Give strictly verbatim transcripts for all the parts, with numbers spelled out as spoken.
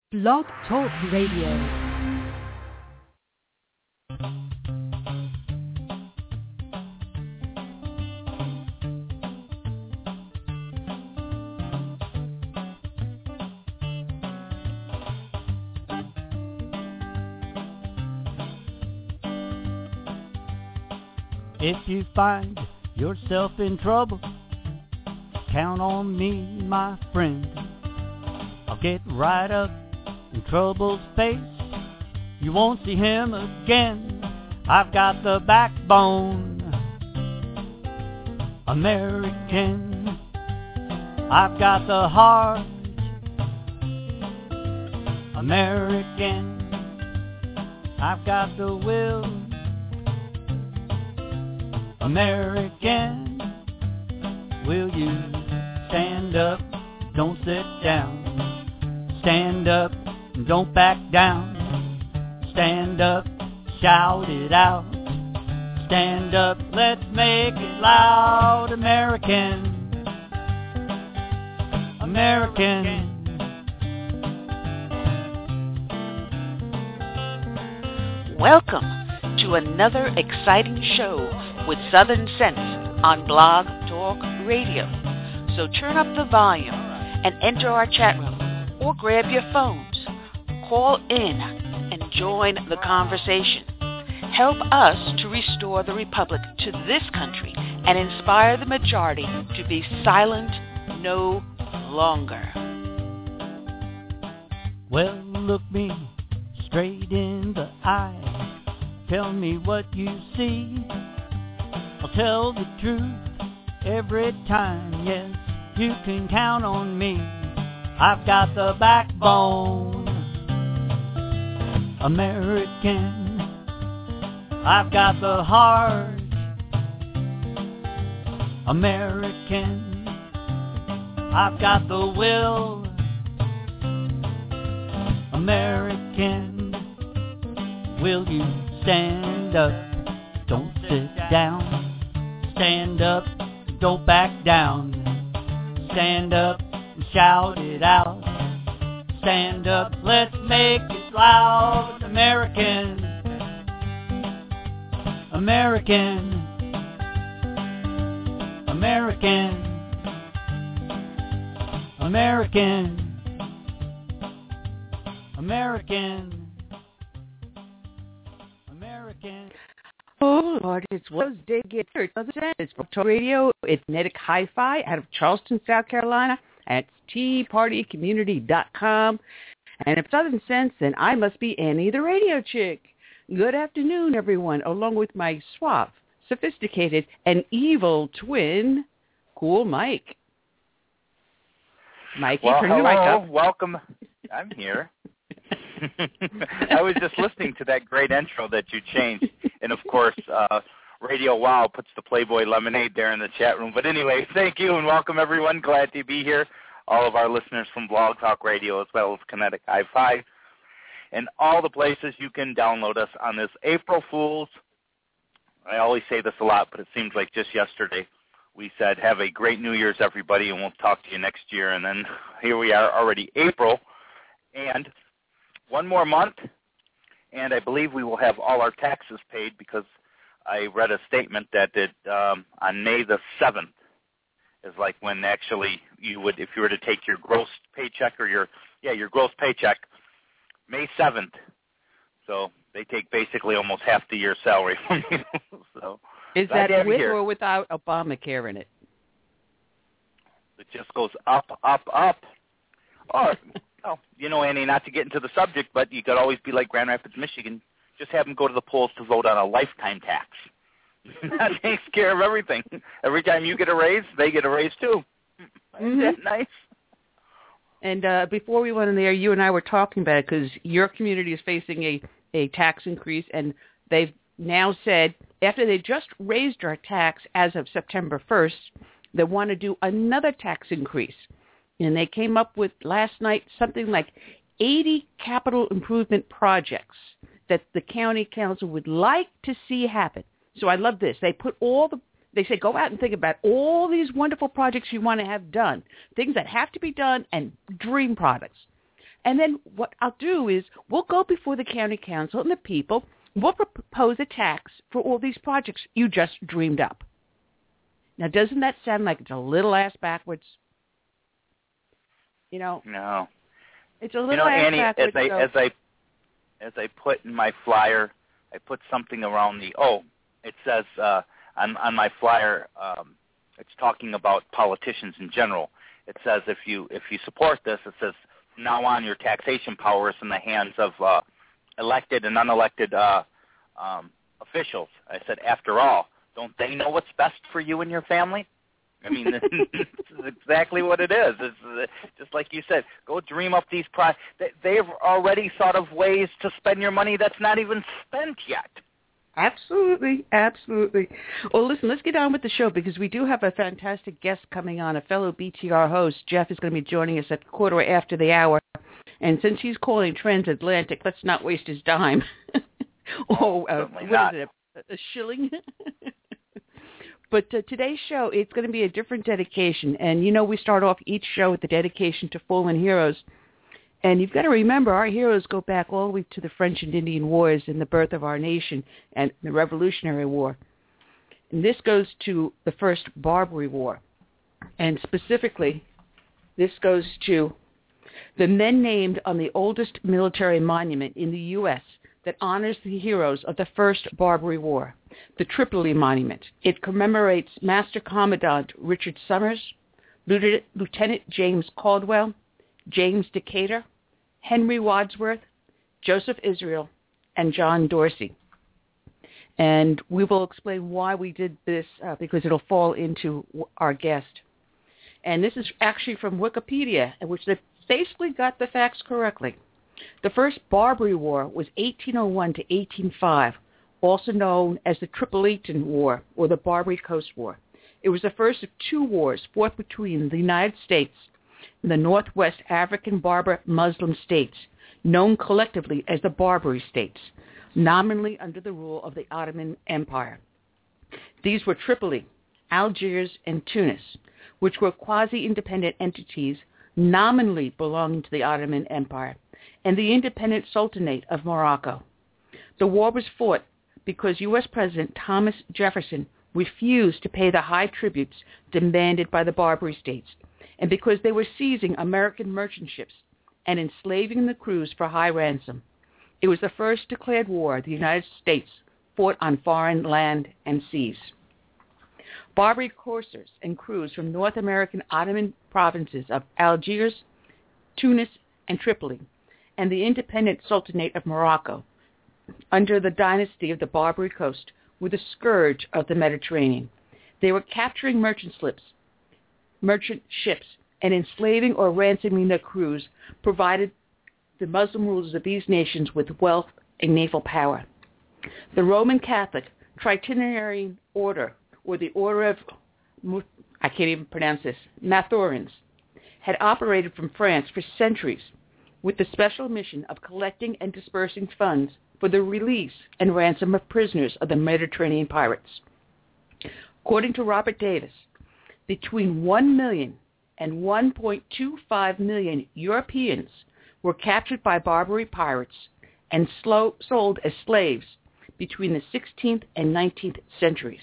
Blog Talk Radio. If you find yourself in trouble, count on me, my friend. I'll get right up in trouble's face. You won't see him again. I've got the backbone, American. I've got the heart, American. I've got the will, American. Will you stand up, don't sit down. Stand up, don't back down. Stand up, shout it out. Stand up, let's make it loud. American, American. Welcome to another exciting show with Southern Sense on Blog Talk Radio. So turn up the volume and enter our chat room or grab your phones. Call in and join the conversation. Help us to restore the republic to this country and inspire the majority to be silent no longer. Well, look me straight in the eye. Tell me what you see. I'll tell the truth every time. Yes, you can count on me. I've got the backbone, American. I've got the heart, American. I've got the will, American. Will you stand up, don't sit down. Stand up, don't back down. Stand up and shout it out. Stand up, let's make it loud. American, American, American, American, American. American. Oh, Lord, it's Wednesday. Get here. It's Blog Talk Radio. It's Kinetic Hi-Fi out of Charleston, South Carolina. And it's tea party community dot com. And if Southern Sense, then I must be Annie the Radio Chick. Good afternoon, everyone, along with my suave, sophisticated, and evil twin, Cool Mike. Mikey, well, turn hello. your mic up. Welcome. I'm here. I was just listening to that great intro that you changed. And, of course, uh, Radio Wow puts the Playboy Lemonade there in the chat room. But anyway, thank you and welcome, everyone. Glad to be here. All of our listeners from Blog Talk Radio as well as Kinetic Hi-Fi and all the places you can download us on this April Fool's. I always say this a lot, but it seems like just yesterday we said, have a great New Year's, everybody, and we'll talk to you next year. And then here we are already April. And one more month, and I believe we will have all our taxes paid because I read a statement that it, um, on May the seventh is like when actually you would, if you were to take your gross paycheck or your, yeah, your gross paycheck, May seventh. So they take basically almost half the year's salary from you. So is that with or without Obamacare in it? It just goes up, up, up. Oh, oh, you know, Annie, not to get into the subject, but you could always be like Grand Rapids, Michigan. Just have them go to the polls to vote on a lifetime tax. That takes care of everything. Every time you get a raise, they get a raise too. Mm-hmm. Isn't that nice? And uh, before we went in there, you and I were talking about it because your community is facing a, a tax increase, and they've now said after they just raised our tax as of September first, they want to do another tax increase. And they came up with last night something like eighty capital improvement projects that the county council would like to see happen. So I love this. They put all the, they say, go out and think about all these wonderful projects you want to have done, things that have to be done and dream products. And then what I'll do is we'll go before the county council and the people. We'll propose a tax for all these projects you just dreamed up. Now, doesn't that sound like it's a little ass backwards? You know? No. It's a little you know, ass Annie, backwards. as I, so. as I as I put in my flyer, I put something around the, oh, it says uh, on, on my flyer, um, it's talking about politicians in general. It says if you if you support this, it says from now on your taxation power is in the hands of uh, elected and unelected uh, um, officials. I said, after all, don't they know what's best for you and your family? I mean, this is exactly what it is. It's uh, just like you said, go dream up these pro- They've already thought of ways to spend your money that's not even spent yet. Absolutely, absolutely. Well, listen, let's get on with the show because we do have a fantastic guest coming on, a fellow B T R host. Jeff is going to be joining us at quarter after the hour. And since he's calling transatlantic, let's not waste his dime. oh, uh, what not. is it, a, a shilling? But uh, today's show, it's going to be a different dedication. And, you know, we start off each show with the dedication to fallen heroes. And you've got to remember, our heroes go back all the way to the French and Indian Wars and the birth of our nation and the Revolutionary War. And this goes to the first Barbary War. And specifically, this goes to the men named on the oldest military monument in the U S that honors the heroes of the first Barbary War, the Tripoli Monument. It commemorates Master Commandant Richard Summers, Lieutenant James Caldwell, James Decatur, Henry Wadsworth, Joseph Israel, and John Dorsey. And we will explain why we did this uh, because it'll fall into our guest. And this is actually from Wikipedia, which they basically got the facts correctly. The first Barbary War was eighteen oh one to eighteen oh five, also known as the Tripolitan War or the Barbary Coast War. It was the first of two wars fought between the United States and the Northwest African Berber Muslim states, known collectively as the Barbary States, nominally under the rule of the Ottoman Empire. These were Tripoli, Algiers, and Tunis, which were quasi-independent entities nominally belonging to the Ottoman Empire, and the independent Sultanate of Morocco. The war was fought because U S President Thomas Jefferson refused to pay the high tributes demanded by the Barbary states, and because they were seizing American merchant ships and enslaving the crews for high ransom. It was the first declared war the United States fought on foreign land and seas. Barbary corsairs and crews from North American Ottoman provinces of Algiers, Tunis, and Tripoli, and the independent Sultanate of Morocco, under the dynasty of the Barbary Coast, were the scourge of the Mediterranean. They were capturing merchant ships, merchant ships, and enslaving or ransoming their crews, provided the Muslim rulers of these nations with wealth and naval power. The Roman Catholic Trinitarian Order, or the Order of, I can't even pronounce this, Mathurins, had operated from France for centuries with the special mission of collecting and dispersing funds for the release and ransom of prisoners of the Mediterranean pirates. According to Robert Davis, between one million and one point two five million Europeans were captured by Barbary pirates and slow, sold as slaves between the sixteenth and nineteenth centuries.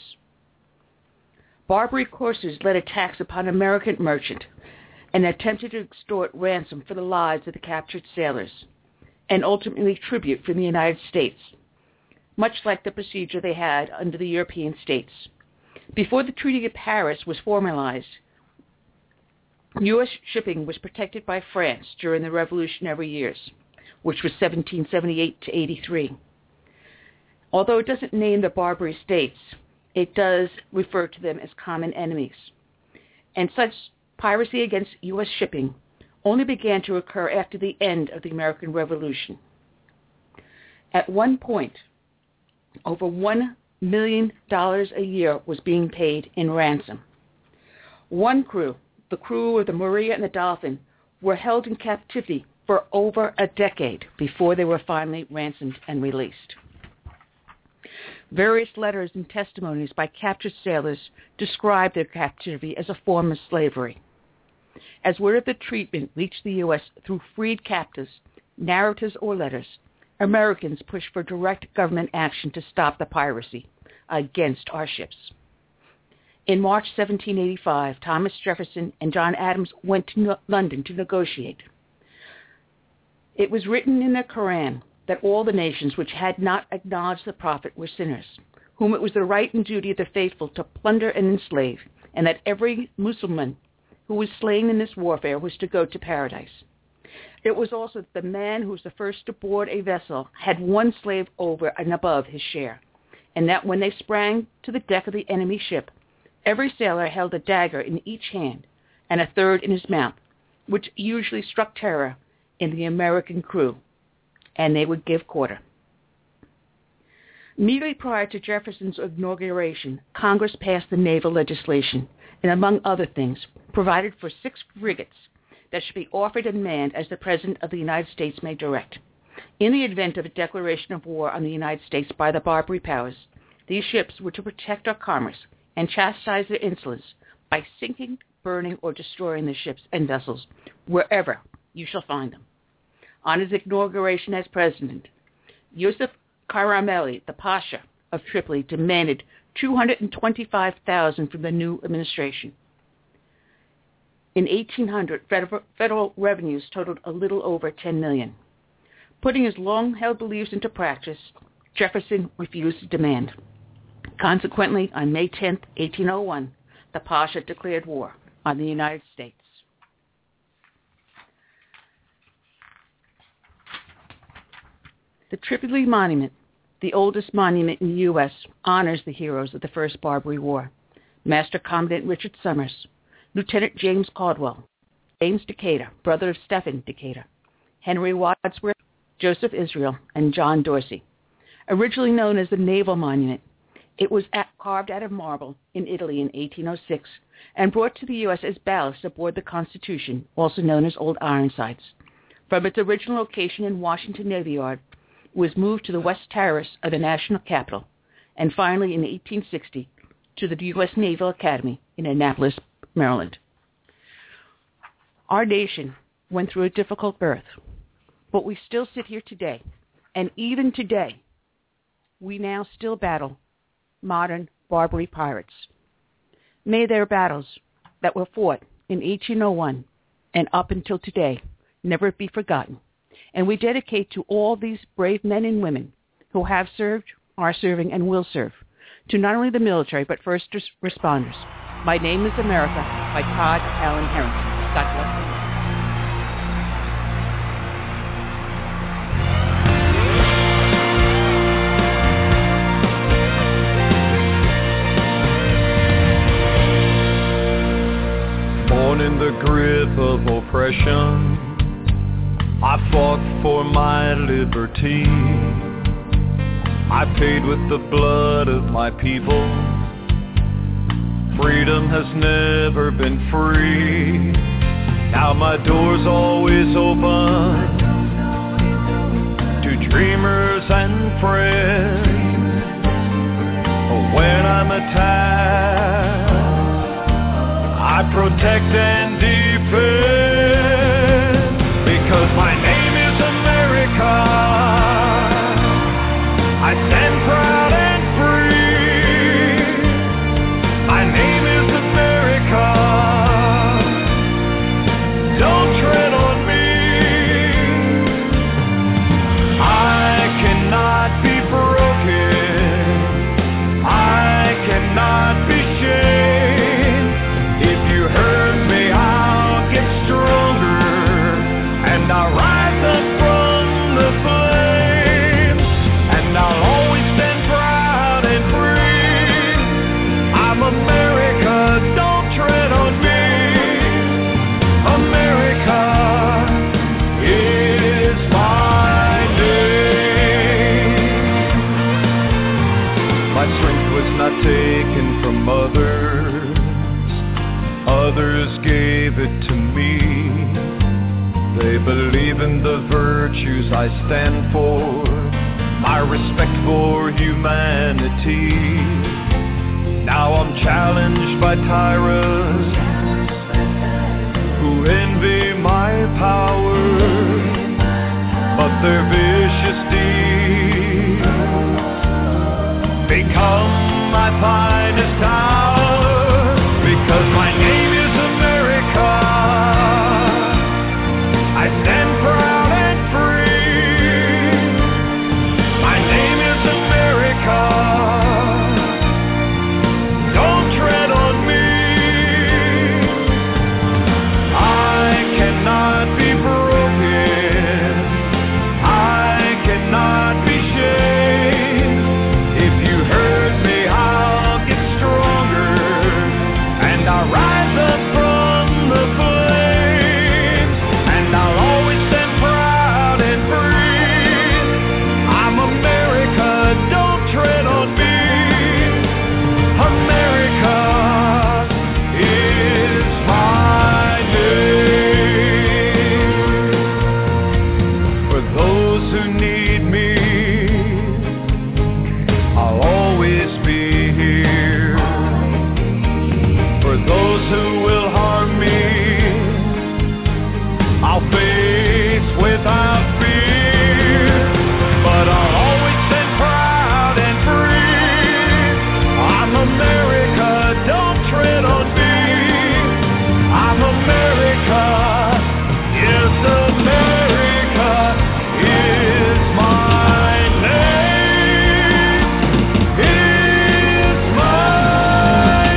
Barbary corsairs led attacks upon American merchant and attempted to extort ransom for the lives of the captured sailors, and ultimately tribute from the United States, much like the procedure they had under the European states. Before the Treaty of Paris was formalized, U S shipping was protected by France during the Revolutionary years, which was seventeen seventy-eight to eighty-three. Although it doesn't name the Barbary states, it does refer to them as common enemies. And such piracy against U S shipping only began to occur after the end of the American Revolution. At one point, over one million dollars a year was being paid in ransom. One crew, the crew of the Maria and the Dolphin, were held in captivity for over a decade before they were finally ransomed and released. Various letters and testimonies by captured sailors describe their captivity as a form of slavery. As word of the treatment reached the U S through freed captives, narratives, or letters, Americans pushed for direct government action to stop the piracy against our ships. In March seventeen eighty-five, Thomas Jefferson and John Adams went to no- London to negotiate. It was written in the Koran that all the nations which had not acknowledged the Prophet were sinners, whom it was the right and duty of the faithful to plunder and enslave, and that every Muslim who was slain in this warfare was to go to paradise. It was also that the man who was the first to board a vessel had one slave over and above his share, and that when they sprang to the deck of the enemy ship, every sailor held a dagger in each hand and a third in his mouth, which usually struck terror in the American crew, and they would give quarter. Immediately prior to Jefferson's inauguration, Congress passed the naval legislation and, among other things, provided for six frigates that should be offered and manned as the President of the United States may direct. In the event of a declaration of war on the United States by the Barbary powers, these ships were to protect our commerce and chastise their insolence by sinking, burning, or destroying the ships and vessels wherever you shall find them. On his inauguration as president, Yusuf Karamelli, the Pasha of Tripoli, demanded two hundred twenty-five thousand from the new administration. In eighteen hundred, federal, federal revenues totaled a little over ten million dollars. Putting his long-held beliefs into practice, Jefferson refused to demand. Consequently, on May tenth, eighteen oh one, the Pasha declared war on the United States. The Tripoli Monument, the oldest monument in the U S, honors the heroes of the First Barbary War: Master Commandant Richard Summers, Lieutenant James Caldwell, James Decatur, brother of Stephen Decatur, Henry Wadsworth, Joseph Israel, and John Dorsey. Originally known as the Naval Monument, it was at, carved out of marble in Italy in eighteen oh six and brought to the U S as ballast aboard the Constitution, also known as Old Ironsides. From its original location in Washington Navy Yard, it was moved to the West Terrace of the National Capitol, and finally in eighteen sixty to the U S Naval Academy in Annapolis, Maryland. Our nation went through a difficult birth, but we still sit here today, and even today, we now still battle modern Barbary pirates. May their battles that were fought in eighteen oh one and up until today never be forgotten, and we dedicate to all these brave men and women who have served, are serving, and will serve, to not only the military but first responders. My Name is America by Todd Allen Harrington. God bless you. Born in the grip of oppression, I fought for my liberty. I paid with the blood of my people. Freedom has never been free. Now my door's always open to dreamers and friends. When I'm attacked, I protect and defend, because my name is America. I stand proud and free. My name is America. Don't tread on me. I cannot be broken. I cannot be shamed. If you hurt me, I'll get stronger, and I'll rise up from the flames, and I'll always stand proud and free. I'm America, don't tread on me. America is my name. My strength was not taken from others. Others gave it to me. They believe in the virtues I stand for, my respect for humanity. Now I'm challenged by tyrants who envy my power, but their vicious deeds become my finest hour, because my name is America. I stand proud and free. My name is America. Don't tread on me. I cannot be broken. I cannot be shamed. If you hurt me, I'll get stronger, and I'll rise up from the flames, and I'll always stand proud and free. I'm America, don't tread on me. America is my name. For those who need me, I'll always be here. For those who will harm me, I'll face without fear. But I'll always stand proud and free. I'm America, don't tread on me. I'm America, yes, America is my name. Is my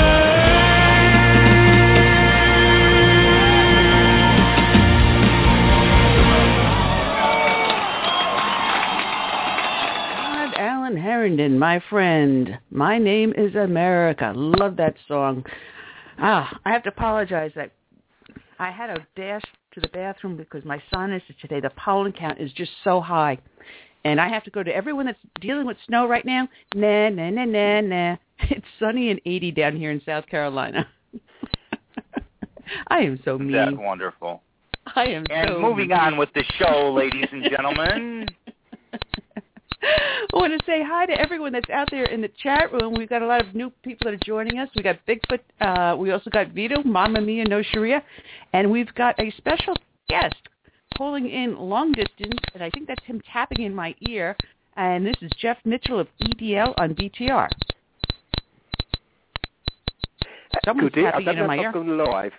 God, Alan Herndon, my friend. My name is America. Love that song. Ah, I have to apologize that I had to dash to the bathroom because my sinus today, the pollen count is just so high. And I have to go to everyone that's dealing with snow right now. Nah, nah, nah, nah, nah. It's sunny and eighty down here in South Carolina. I am so mean. That's wonderful. I am And so moving mean. on with the show, ladies and gentlemen. I want to say hi to everyone that's out there in the chat room. We've got a lot of new people that are joining us. We got Bigfoot. Uh, we also got Vito, Mamma Mia, No Sharia. And we've got a special guest calling in long distance, and I think that's him tapping in my ear. And this is Jeff Mitchell of E D L on B T R. Someone's Good e- tapping I in don't my know ear. if I'm live.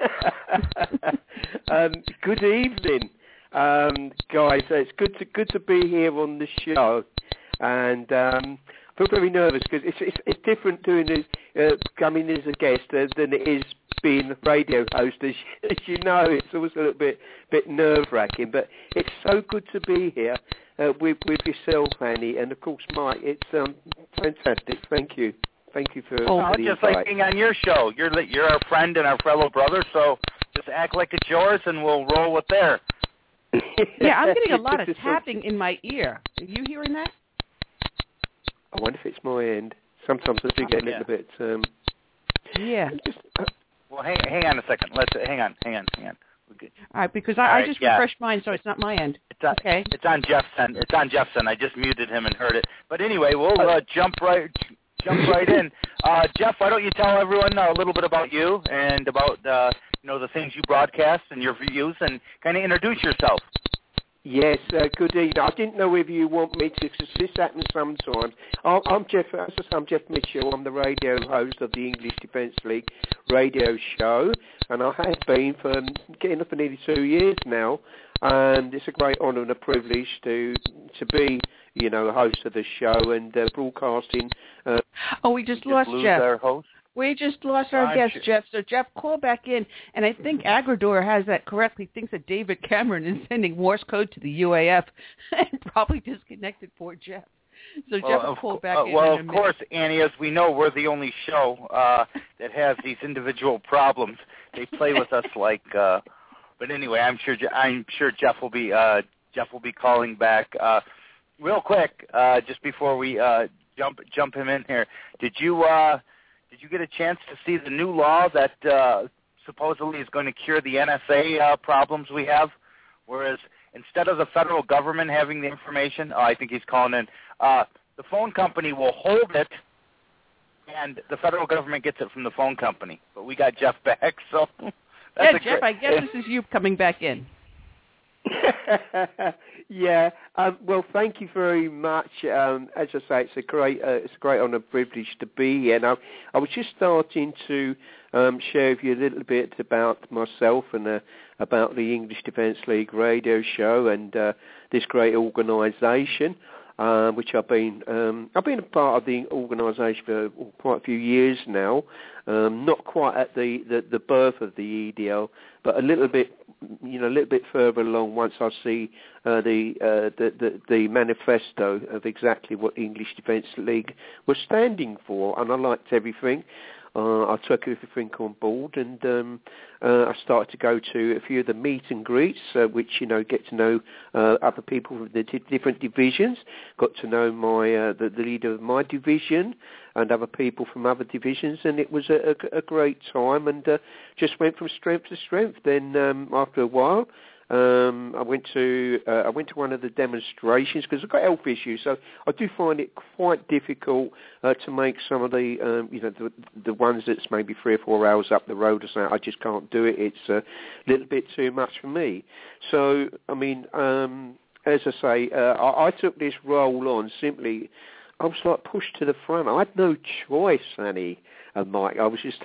um, good evening, um, guys. So it's good to good to be here on the show, and um, I feel very nervous because it's, it's it's different doing it, uh, coming as a guest uh, than it is being a radio host. As, as you know, it's always a little bit bit nerve wracking, but it's so good to be here uh, with with yourself, Annie, and of course Mike. It's um, fantastic. Thank you. Thank you for Oh, for the just invite. like being on your show. You're the- you're our friend and our fellow brother, so just act like it's yours, and we'll roll with there. Yeah, I'm getting a lot It's of just tapping in my ear. Are you hearing that? I wonder if it's my end. Sometimes I do get a Yeah. little bit. Um, Yeah. just, uh, Well, hang hang on a second. Let's hang on, hang on, hang on. We're good. All right, because I, All I right, just yeah. refreshed mine, so it's not my end. It's on, Okay. It's on Jeff's end. It's on Jeff's end. I just muted him and heard it. But anyway, we'll uh, jump right jump right in. Uh, Jeff, why don't you tell everyone a little bit about you and about uh, you know the things you broadcast and your views, and kind of introduce yourself. yes, uh, good evening. I didn't know if you want me to, because this happens sometimes. I'm, I'm Jeff. As I say, I'm Jeff Mitchell. I'm the radio host of the English Defence League radio show, and I have been for getting up for nearly two years now. And it's a great honour and a privilege to to be, you know, the host of the show and uh, broadcasting. Uh, Oh, we just Just lost lose Jeff. our host. We just lost our Ah, guest, sure. Jeff. So Jeff, call back in. And I think Agrador has that correctly. Thinks that David Cameron is sending Morse code to the U A F and probably disconnected poor Jeff. So Well, Jeff will of, call co- back uh, in. well, in a of minute. course, Annie, as we know, we're the only show uh, that has these individual problems. They play with us like. Uh, but anyway, I'm sure Je- I'm sure Jeff will be uh, Jeff will be calling back uh, real quick. Uh, just before we uh, jump jump him in here, did you uh, did you get a chance to see the new law that uh, supposedly is going to cure the N S A uh, problems we have? Whereas instead of the federal government having the information, oh, I think he's calling in, uh, the phone company will hold it, and the federal government gets it from the phone company. But we got Jeff back, so yeah, a Jeff, great, I guess this is you coming back in. yeah. Um, well, thank you very much. Um, as I say, it's a great, uh, it's a great honour, privilege to be here. Now, I was just starting to um, share with you a little bit about myself and uh, about the English Defence League radio show and uh, this great organisation, uh, which I've been, um, I've been a part of the organisation for quite a few years now. Um, not quite at the, the, the birth of the E D L, but a little bit, you know, a little bit further along once I see uh, the, uh, the the the manifesto of exactly what the English Defence League was standing for, and I liked everything. Uh, I took everything on board, and um, uh, I started to go to a few of the meet and greets, uh, which, you know, get to know uh, other people from the d- different divisions, got to know my uh, the, the leader of my division and other people from other divisions, and it was a, a, a great time, and uh, just went from strength to strength. Then um, after a while, Um, I went to uh, I went to one of the demonstrations because I've got health issues, so I do find it quite difficult uh, to make some of the um, you know the, the ones that's maybe three or four hours up the road or something. I just can't do it. It's a little bit too much for me. So I mean, um, as I say, uh, I, I took this role on simply. I was like pushed to the front. I had no choice, Annie and Mike. I was just.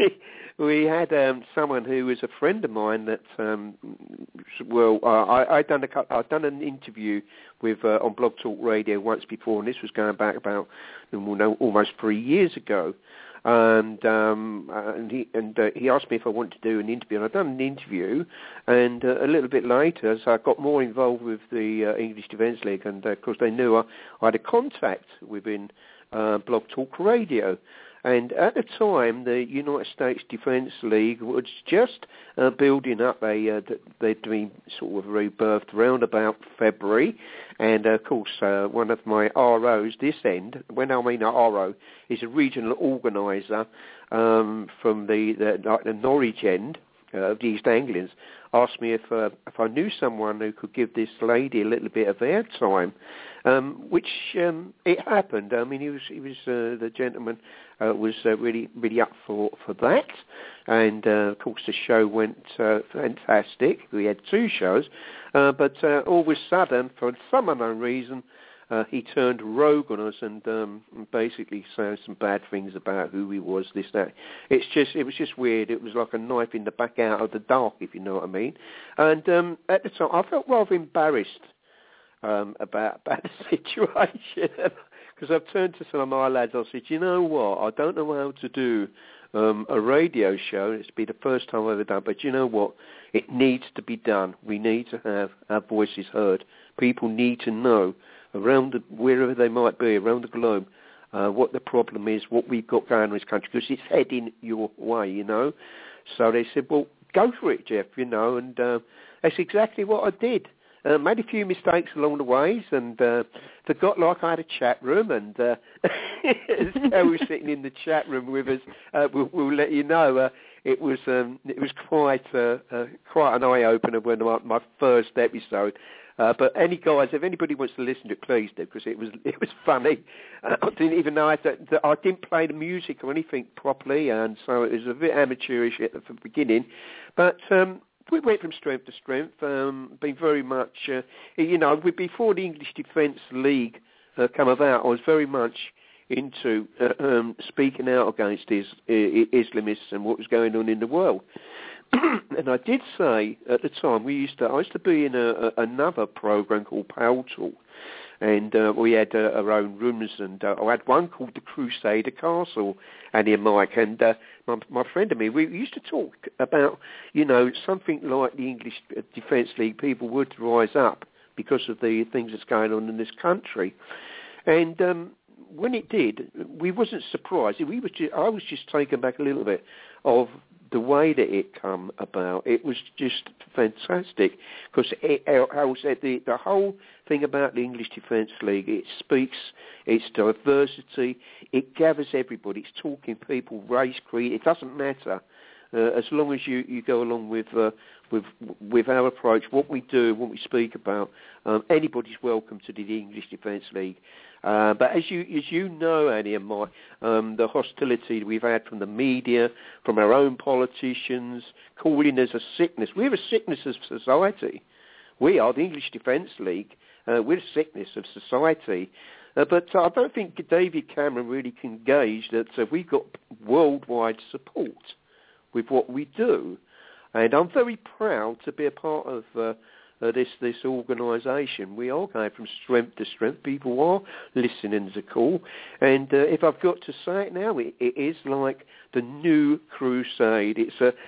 We had um, someone who was a friend of mine that, um, well, uh, I, I'd done a, I'd done an interview with uh, on Blog Talk Radio once before, and this was going back about well, no, almost three years ago. And um, and he and uh, he asked me if I wanted to do an interview, and I'd done an interview. And uh, a little bit later, as I got more involved with the uh, English Defence League, and uh, of course they knew I, I had a contact within uh, Blog Talk Radio. And at the time, the United States Defence League was just uh, building up. A, uh, they'd been sort of rebirthed around about February. And, uh, of course, uh, one of my R Os this end, when I mean R O, is a regional organiser um, from the, the, the Norwich end uh, of the East Anglians, asked me if uh, if I knew someone who could give this lady a little bit of airtime, um, which um, it happened. I mean, he was he was uh, the gentleman uh, was uh, really really up for for that, and uh, of course the show went uh, fantastic. We had two shows, uh, but uh, all of a sudden, for some unknown reason, Uh, he turned rogue on us and um, basically said some bad things about who he was, this, that. It's just, it was just weird. It was like a knife in the back out of the dark, if you know what I mean. And um, at the time, I felt rather embarrassed um, about, about the situation because I've turned to some of my lads. I said, you know what? I don't know how to do um, a radio show. It's be the first time I've ever done, but you know what? It needs to be done. We need to have our voices heard. People need to know around the, wherever they might be, around the globe, uh, what the problem is, what we've got going on in this country, because it's heading your way, you know. So they said, well, go for it, Jeff, you know, and uh, that's exactly what I did. Uh, made a few mistakes along the ways and uh, forgot like I had a chat room, and uh, Joe was sitting in the chat room with us. Uh, we'll, we'll let you know. Uh, it was um, it was quite uh, uh, quite an eye opener when my, my first episode. Uh, but any guys, if anybody wants to listen to it, please do, because it was it was funny. Uh, I didn't even know I, that, that I didn't play the music or anything properly, and so it was a bit amateurish at the beginning. But um, we went from strength to strength. Um, been very much, uh, you know, before the English Defence League uh, come about, I was very much into uh, um, speaking out against is, uh, Islamists and what was going on in the world. And I did say at the time, we used to, I used to be in a, a, another program called Pal Talk, and uh, we had uh, our own rooms, and uh, I had one called the Crusader Castle, Annie and Mike, and uh, my, my friend and me, we used to talk about, you know, something like the English Defence League, people would rise up because of the things that's going on in this country. And um, when it did, we wasn't surprised. We was just, I was just taken back a little bit of the way that it come about. It was just fantastic because I was at the the whole thing about the English Defence League. It speaks, it's diversity, it gathers everybody. It's talking people, race, creed. It doesn't matter. Uh, as long as you, you go along with uh, with with our approach, what we do, what we speak about, um, anybody's welcome to the English Defence League. Uh, but as you as you know, Annie and Mike, um, the hostility we've had from the media, from our own politicians, calling us a sickness. We're a sickness of society. We are the English Defence League. Uh, we're a sickness of society. Uh, but uh, I don't think David Cameron really can gauge that uh, we've got worldwide support with what we do. And I'm very proud to be a part of uh, uh, this this organisation. We are going from strength to strength. People are listening to the call. And uh, if I've got to say it now, it, it is like the new crusade. It's a...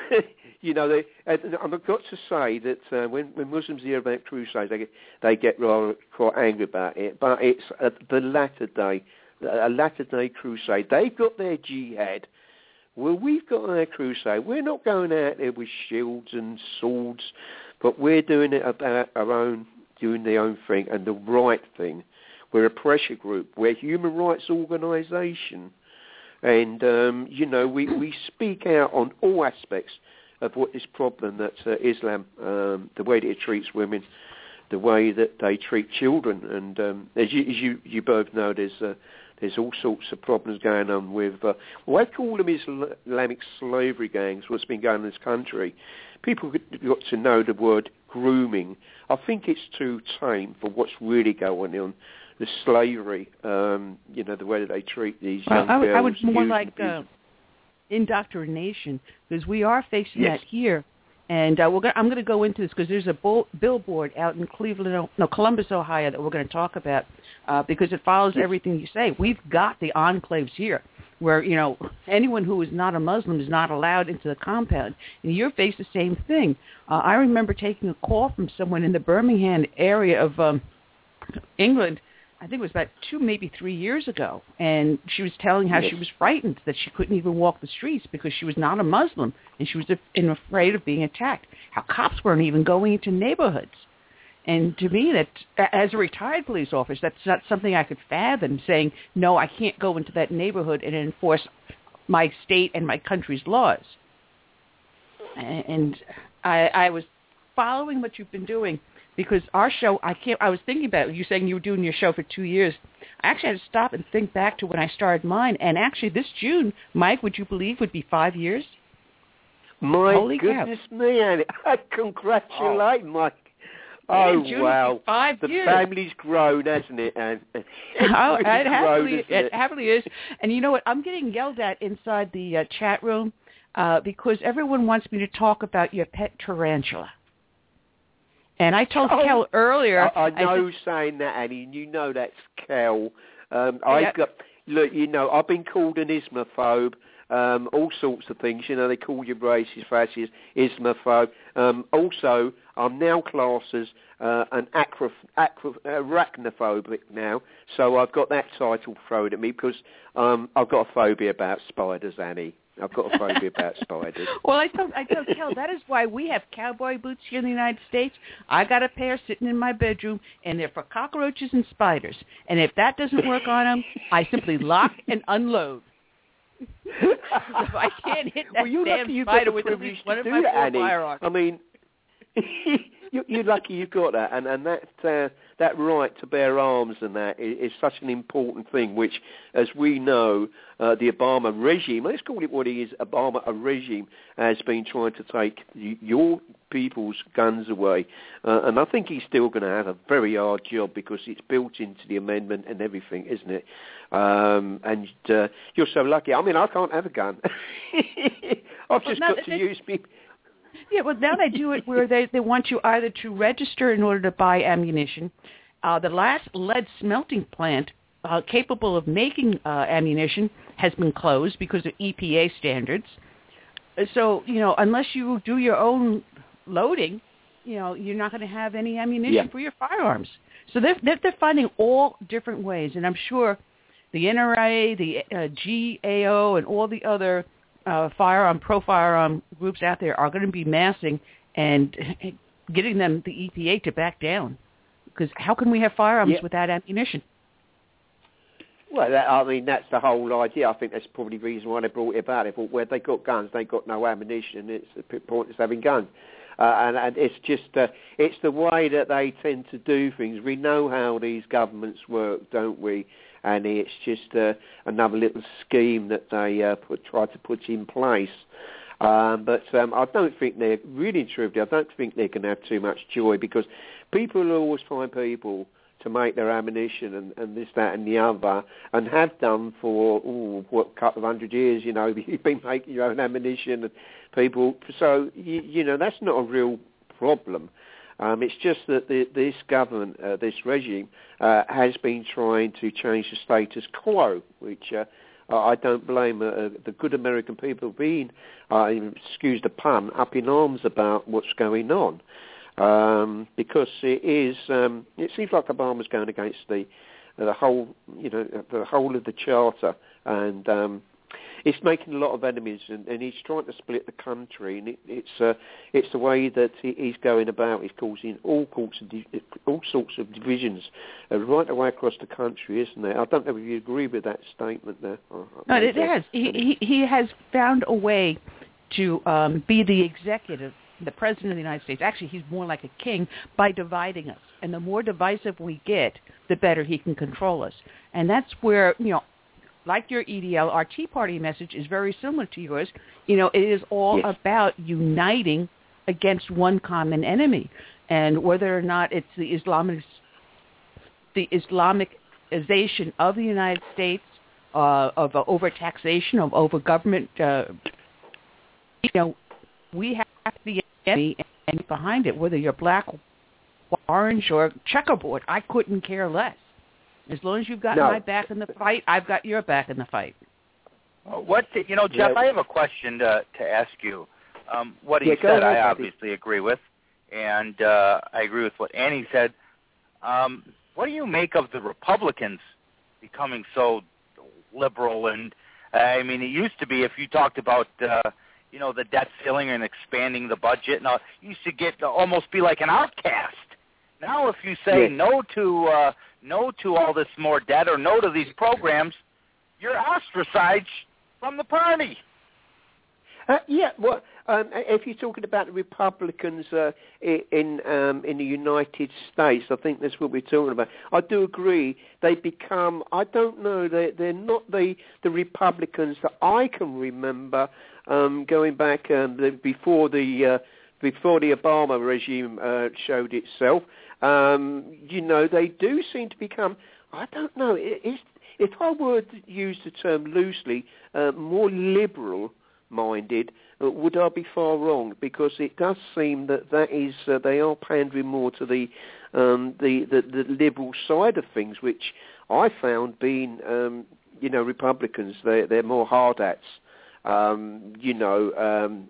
You know, they, and I've got to say that uh, when, when Muslims hear about crusades, they get, they get rather quite angry about it. But it's uh, the latter day, a latter day crusade. They've got their jihad. Well, we've got our crusade. We're not going out there with shields and swords, but we're doing it about our own, doing the own thing and the right thing. We're a pressure group. We're a human rights organisation. And, um, you know, we, we speak out on all aspects of what this problem that uh, Islam, um, the way that it treats women, the way that they treat children, and um, as, you, as you, you both know, there's uh, there's all sorts of problems going on with, uh, well, I call them Islamic slavery gangs, what's been going on in this country. People got to know the word grooming. I think it's too tame for what's really going on. The slavery, um, you know, the way that they treat these well, young I would, girls. I would more like uh, indoctrination, because we are facing yes. that here. And uh, we're gonna, I'm going to go into this because there's a bull, billboard out in Cleveland, no, Columbus, Ohio, that we're going to talk about uh, because it follows yes. everything you say. We've got the enclaves here where, you know, anyone who is not a Muslim is not allowed into the compound. And you face the same thing. Uh, I remember taking a call from someone in the Birmingham area of um, England. I think it was about two, maybe three years ago, and she was telling how yes. she was frightened that she couldn't even walk the streets because she was not a Muslim, and she was afraid of being attacked. How cops weren't even going into neighborhoods. And to me, that as a retired police officer, that's not something I could fathom, saying, no, I can't go into that neighborhood and enforce my state and my country's laws. And I, I was following what you've been doing. Because our show, I can't. I was thinking about it. You saying you were doing your show for two years. I actually had to stop and think back to when I started mine. And actually, this June, Mike, would you believe, would be five years? My Holy goodness cow. me, Annie! I congratulate oh. Mike. Oh June wow! Five the years. family's grown, hasn't it? And oh, it happily, it, it happily is. And you know what? I'm getting yelled at inside the uh, chat room uh, because everyone wants me to talk about your pet tarantula. And I told oh, Kel earlier. I, I know I said, saying that, Annie, and you know that's Kel. Um, yeah. I've got, look, you know, I've been called an Islamophobe, um, all sorts of things. You know, they call you racist, fascist, Islamophobe. Um, also, I'm now classed as uh, an acro, acro, arachnophobic now, so I've got that title thrown at me because um, I've got a phobia about spiders, Annie. I've got a phobia about spiders. Well, I told I told Kel that is why we have cowboy boots here in the United States. I got a pair sitting in my bedroom, and they're for cockroaches and spiders. And if that doesn't work on them, I simply lock and unload. So if I can't hit that well, you're damn lucky you've spider got the with at privilege least one to of do my that, four Annie. firearms. I mean, you're, you're lucky you've got that, and and that uh, that right to bear arms and that is, is such an important thing. Which, as we know, uh, the Obama regime, let's call it what it is, Obama a regime has been trying to take y- your people's guns away, uh, and I think he's still going to have a very hard job because it's built into the amendment and everything, isn't it? Um, and uh, you're so lucky. I mean, I can't have a gun. I've just well, got to it, use me. Yeah, well, now they do it where they, they want you either to register in order to buy ammunition. Uh, the last lead smelting plant uh, capable of making uh, ammunition has been closed because of E P A standards. So, you know, unless you do your own loading, you know, you're not going to have any ammunition yeah. for your firearms. So they're, they're, they're finding all different ways, and I'm sure the N R A, the uh, G A O, and all the other Uh, firearm, pro-firearm groups out there are going to be massing and getting them, the E P A, to back down. Because how can we have firearms yeah. without ammunition? Well, that, I mean, that's the whole idea. I think that's probably the reason why they brought it about. They thought, well, they got guns, they got no ammunition. It's pointless having guns, uh, and, and it's just uh, it's the way that they tend to do things. We know how these governments work, don't we? And it's just uh, another little scheme that they uh, put, try to put in place. Um, but um, I don't think they're really, truthfully, I don't think they're going to have too much joy, because people will always find people to make their ammunition and, and this, that, and the other, and have done for ooh, what, a couple of hundred years. You know, you've been making your own ammunition, and people. So you, you know, that's not a real problem. Um, it's just that the, this government, uh, this regime, uh, has been trying to change the status quo, which uh, I don't blame uh, the good American people being, uh, excuse the pun, up in arms about what's going on. Um, because it is, um, it seems like Obama's going against the the whole, you know, the whole of the charter, and um, it's making a lot of enemies, and, and he's trying to split the country, and it, it's uh, it's the way that he, he's going about. He's causing all sorts of di- all sorts of divisions uh, right away across the country, isn't there? I don't know if you agree with that statement there. No, it has. He, he he has found a way to um, be the executive, the president of the United States. Actually, he's more like a king by dividing us. And the more divisive we get, the better he can control us. And that's where, you know, like your E D L, our Tea Party message is very similar to yours. You know, it is all yes. about uniting against one common enemy. And whether or not it's the Islamic, the Islamicization of the United States, uh, of uh, overtaxation, of over government, uh, you know, we have the enemy and behind it, whether you're black, orange, or checkerboard. I couldn't care less. As long as you've got no. my back in the fight, I've got your back in the fight. What you know, Jeff? Yeah. I have a question to to ask you. Um, what he yeah, said, ahead, I obviously Eddie. agree with, and uh, I agree with what Annie said. Um, what do you make of the Republicans becoming so liberal? And uh, I mean, it used to be if you talked about uh, you know the debt ceiling and expanding the budget, and all, you used to get to almost be like an outcast. Now, if you say yes. no to uh, no to all this more debt or no to these programs, you're ostracized from the party. Uh, yeah, well, um, if you're talking about the Republicans uh, in um, in the United States, I think that's what we're talking about. I do agree. They become, I don't know, they, they're not the, the Republicans that I can remember um, going back um, the, before the uh, before the Obama regime uh, showed itself. Um, you know, they do seem to become, I don't know, is, if I were to use the term loosely, uh, more liberal-minded, uh, would I be far wrong? Because it does seem that that is, uh, they are pandering more to the, um, the, the the liberal side of things, which I found being, um, you know, Republicans, they're, they're more hard-ats. Um, you know, um,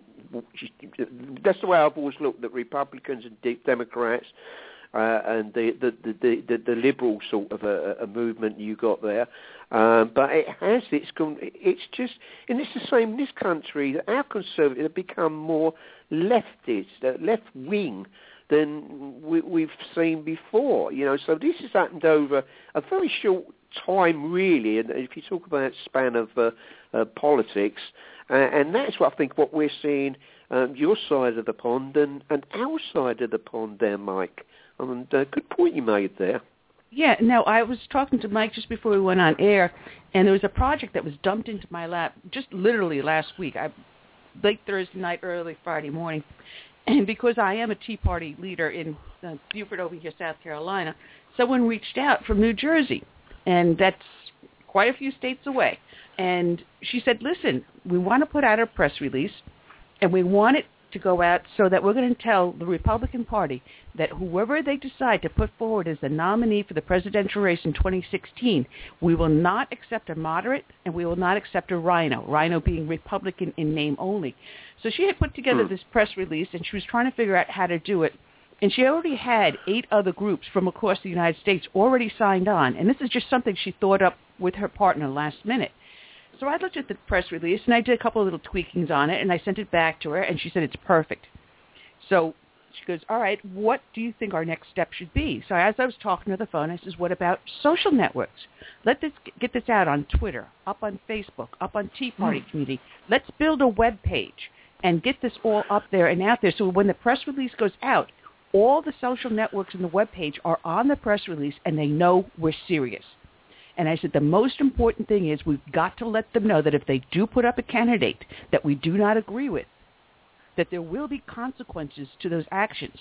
that's the way I've always looked at Republicans and Democrats. Uh, and the the, the, the the liberal sort of a, a movement you got there, um, but it has it's gone. It's just, and it's the same in this country. Our conservatives have become more leftist, uh, left wing than we, we've seen before. You know, so this has happened over a very short time, really. And if you talk about span of uh, uh, politics, uh, and that's what I think what we're seeing. Um, your side of the pond and, and our side of the pond there, Mike. And uh, good point you made there. Yeah, no, I was talking to Mike just before we went on air, and there was a project that was dumped into my lap just literally last week, I, late Thursday night, early Friday morning. And because I am a Tea Party leader in uh, Beaufort over here, South Carolina, someone reached out from New Jersey, and that's quite a few states away. And she said, listen, we want to put out a press release, and we want it to go out so that we're going to tell the Republican Party that whoever they decide to put forward as the nominee for the presidential race in twenty sixteen, we will not accept a moderate and we will not accept a rhino, rhino being Republican in name only. So she had put together this press release, and she was trying to figure out how to do it. And she already had eight other groups from across the United States already signed on. And this is just something she thought up with her partner last minute. So I looked at the press release, and I did a couple of little tweakings on it, and I sent it back to her, and she said it's perfect. So she goes, all right, what do you think our next step should be? So as I was talking to the phone, I says, what about social networks? Let this get this out on Twitter, up on Facebook, up on Tea Party hmm. community. Let's build a web page and get this all up there and out there. So when the press release goes out, all the social networks in the web page are on the press release and they know we're serious. And I said, the most important thing is we've got to let them know that if they do put up a candidate that we do not agree with, that there will be consequences to those actions.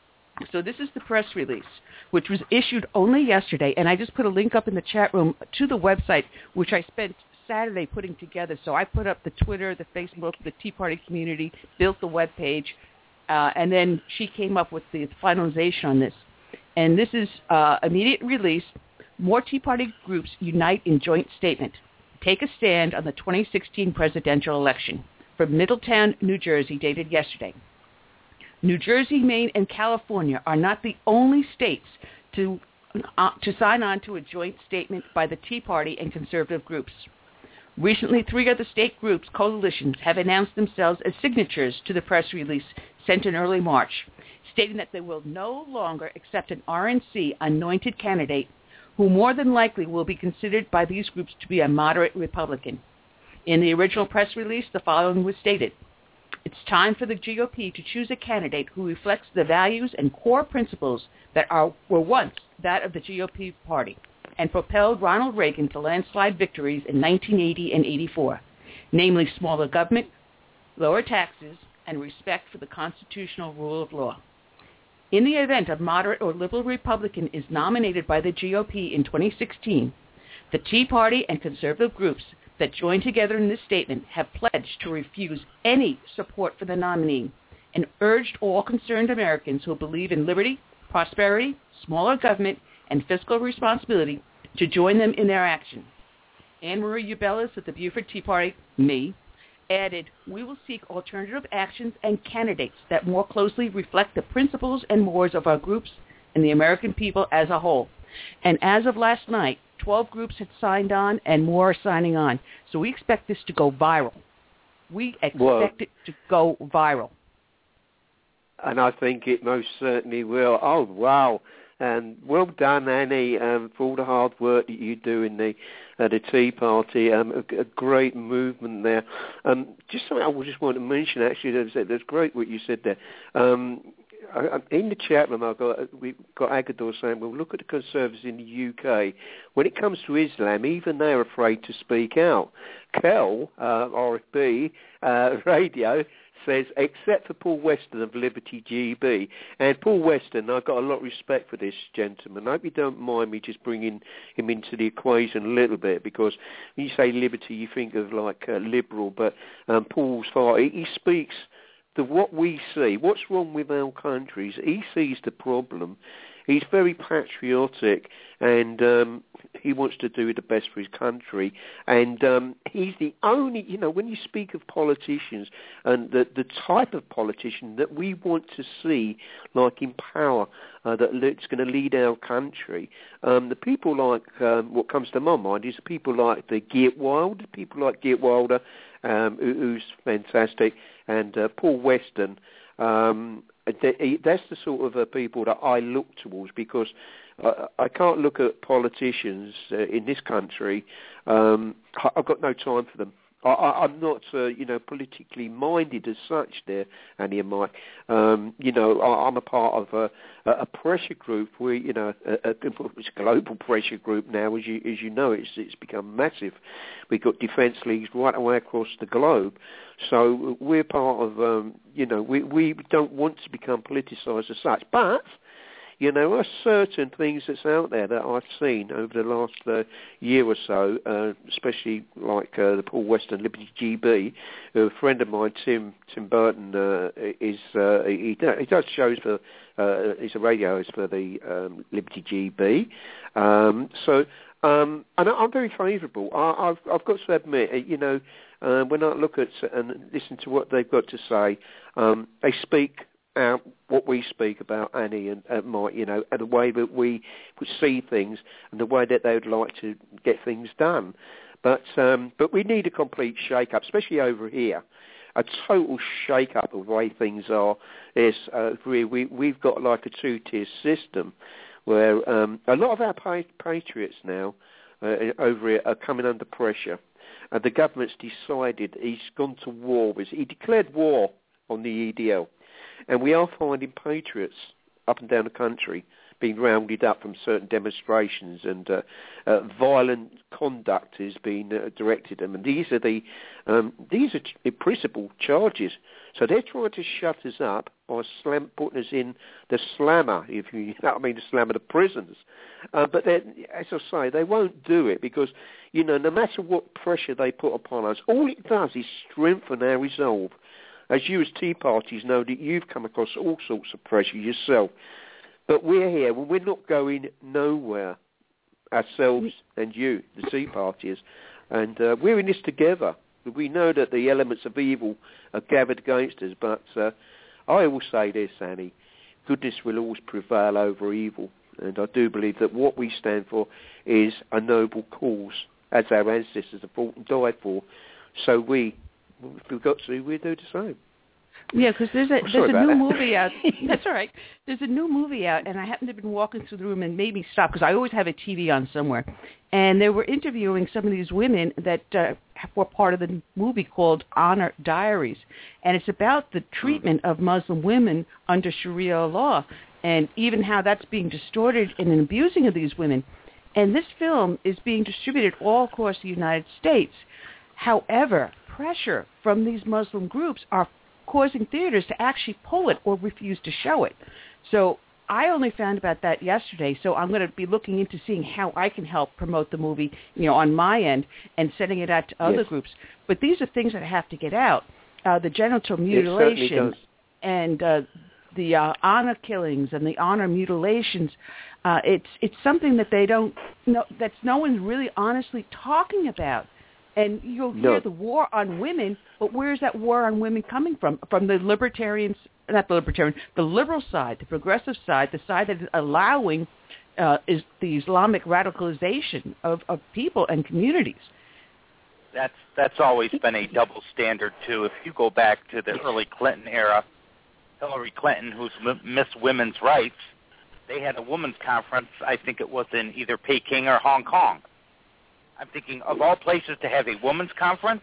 So this is the press release, which was issued only yesterday, and I just put a link up in the chat room to the website, which I spent Saturday putting together. So I put up the Twitter, the Facebook, the Tea Party community, built the web page, uh, and then she came up with the finalization on this. And this is uh, immediate release. More Tea Party groups unite in joint statement. Take a stand on the twenty sixteen presidential election. From Middletown, New Jersey, dated yesterday. New Jersey, Maine, and California are not the only states to, uh, to sign on to a joint statement by the Tea Party and conservative groups. Recently, three other state groups, coalitions, have announced themselves as signatures to the press release sent in early March, stating that they will no longer accept an R N C anointed candidate who more than likely will be considered by these groups to be a moderate Republican. In the original press release, the following was stated. It's time for the G O P to choose a candidate who reflects the values and core principles that are, were once that of the G O P party and propelled Ronald Reagan to landslide victories in nineteen eighty and eighty-four, namely smaller government, lower taxes, and respect for the constitutional rule of law. In the event a moderate or liberal Republican is nominated by the G O P in twenty sixteen, the Tea Party and conservative groups that joined together in this statement have pledged to refuse any support for the nominee and urged all concerned Americans who believe in liberty, prosperity, smaller government, and fiscal responsibility to join them in their action. Anne Marie Ubellis of the Beaufort Tea Party, me, added, we will seek alternative actions and candidates that more closely reflect the principles and mores of our groups and the American people as a whole. And as of last night, twelve groups had signed on and more are signing on. So we expect this to go viral. We expect Whoa. it to go viral. And I think it most certainly will. Oh, wow. And well done, Annie, um, for all the hard work that you do in the uh, the Tea Party. Um, a, a great movement there. Um, just something I just want to mention, actually, that's, that's great what you said there. Um, in the chat room, I've got, we've got Agador saying, well, look at the Conservatives in the U K. When it comes to Islam, even they're afraid to speak out. Kel, uh, R F B uh, Radio, says, except for Paul Weston of Liberty G B. And Paul Weston, I've got a lot of respect for this gentleman. I hope you don't mind me just bringing him into the equation a little bit, because when you say liberty, you think of like uh, liberal, but um, Paul's far, he, he speaks to what we see. What's wrong with our countries? He sees the problem. He's very patriotic, and um, he wants to do the best for his country. And um, he's the only, you know, when you speak of politicians and the, the type of politician that we want to see, like in power, uh, that's going to lead our country, um, the people like, um, what comes to my mind is people like the Geert Wilder, people like Geert Wilder, um, who, who's fantastic, and uh, Paul Weston. Um, that's the sort of uh, people that I look towards, because uh, I can't look at politicians uh, in this country. Um, I've got no time for them. I, I, I'm not, uh, you know, politically minded as such there, Annie and Mike. Um, you know, I, I'm a part of a, a pressure group where, you know, a, a, it's a global pressure group now, as you as you know, it's it's become massive. We've got defence leagues right away across the globe. So we're part of, um, you know, we, we don't want to become politicised as such. But, you know, there are certain things that's out there that I've seen over the last uh, year or so, uh, especially like uh, the Paul Weston Liberty G B. A friend of mine, Tim Tim Burton, uh, is uh, he, he does shows for, uh, he's a radio host for the um, Liberty G B. Um, so, um, and I'm very favourable. I've, I've got to admit, you know, Uh, when I look at and listen to what they've got to say, um, they speak out what we speak about, Annie and uh, Mike, you know, and the way that we would see things and the way that they would like to get things done. But um, but we need a complete shake-up, especially over here. a total shake-up of the way things are. It's, uh, we, we, we've got like a two-tier system where um, a lot of our pa- patriots now uh, over here are coming under pressure. And the government's decided he's gone to war with, he declared war on the E D L. And we are finding patriots up and down the country being rounded up from certain demonstrations, and uh, uh, violent conduct is being uh, directed at them. And these are the um, these are ch- principal charges. So they're trying to shut us up by slam, putting us in the slammer, if you, you know what I mean, the slammer, the prisons. Uh, but as I say, they won't do it because, you know, no matter what pressure they put upon us, all it does is strengthen our resolve. As you as Tea Parties know that you've come across all sorts of pressure yourself. But we're here, well, we're not going nowhere, ourselves and you, the Tea Parties. And uh, we're in this together. We know that the elements of evil are gathered against us, but uh, I will say this, Annie, goodness will always prevail over evil. And I do believe that what we stand for is a noble cause, as our ancestors have fought and died for. So we, if we've got to, we'll do the same. Yeah, because there's a there's a new that. movie out. That's all right. There's a new movie out, and I happened to have been walking through the room and made me stop because I always have a T V on somewhere. And they were interviewing some of these women that uh, were part of the movie called Honor Diaries. And it's about the treatment of Muslim women under Sharia law and even how that's being distorted in an abusing of these women. And this film is being distributed all across the United States. However, pressure from these Muslim groups are causing theaters to actually pull it or refuse to show it. So I only found about that yesterday, so I'm going to be looking into seeing how I can help promote the movie, you know, on my end and sending it out to other yes. groups. But these are things that have to get out. Uh, the genital mutilation and uh, the uh, honor killings and the honor mutilations, uh, it's it's something that they don't know, that's no one's really honestly talking about. And you'll hear no. the war on women, but where is that war on women coming from? From the libertarians, not the libertarian, the liberal side, the progressive side, the side that is allowing uh, is the Islamic radicalization of, of people and communities. That's that's always been a double standard too. If you go back to the early Clinton era, Hillary Clinton, who's Miss Women's Rights, they had a women's conference. I think it was in either Peking or Hong Kong. I'm thinking, of all places to have a women's conference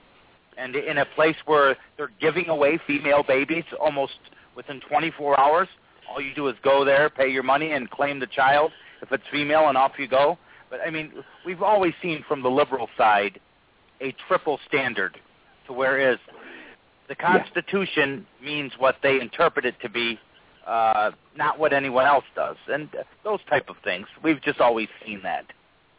and in a place where they're giving away female babies almost within twenty-four hours. All you do is go there, pay your money, and claim the child if it's female, and off you go. But, I mean, we've always seen from the liberal side a triple standard, to whereas the Constitution yeah. means what they interpret it to be, uh, not what anyone else does. And uh, those type of things, we've just always seen that.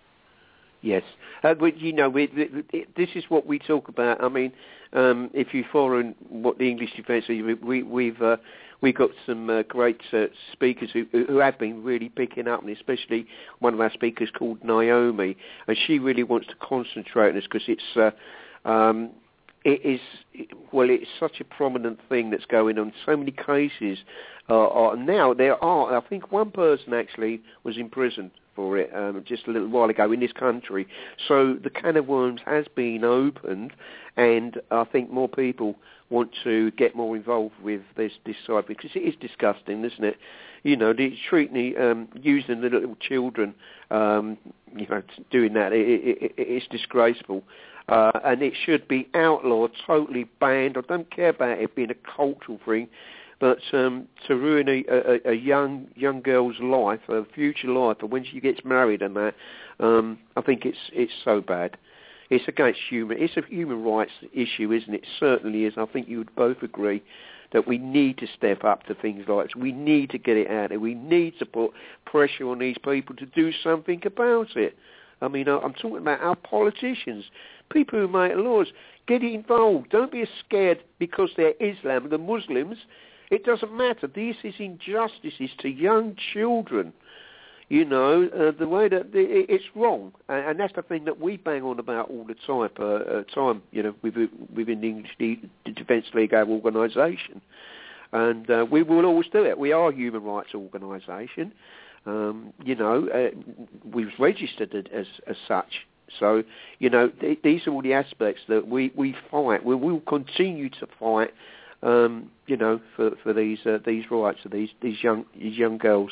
Yes, uh, but you know, we, we, this is what we talk about. I mean, um, if you follow what the English Defence, we, we, we've uh, we got some uh, great uh, speakers who, who have been really picking up, and especially one of our speakers called Naomi, and she really wants to concentrate on this because it's uh, um, it is well, it's such a prominent thing that's going on. So many cases uh, are now there are. I think one person actually was imprisoned for it um, just a little while ago in this country. So the can of worms has been opened, and I think more people want to get more involved with this, this side because it is disgusting, isn't it? You know, the treating the, um, using the little children, um, you know, doing that, it, it, it, it's disgraceful. Uh, and it should be outlawed, totally banned. I don't care about it being a cultural thing. But um, to ruin a, a, a young young girl's life, a future life, or when she gets married and that, um, I think it's it's so bad. It's against human. It's a human rights issue, isn't it? It certainly is. I think you would both agree that we need to step up to things like this. We need to get it out there. We need to put pressure on these people to do something about it. I mean, I'm talking about our politicians, people who make laws. Get involved. Don't be scared because they're Islam and the Muslims. It doesn't matter. This is injustices to young children. You know, uh, the way that the, it's wrong, and, and that's the thing that we bang on about all the time. Uh, uh, time, you know, within, within the English the Defence League, our organisation, and uh, we will always do it. We are a human rights organisation. Um, you know, uh, we've registered as as such So, you know, th- these are all the aspects that we, we fight. We will continue to fight, um, you know, for for these uh, these rights of these these young these young girls.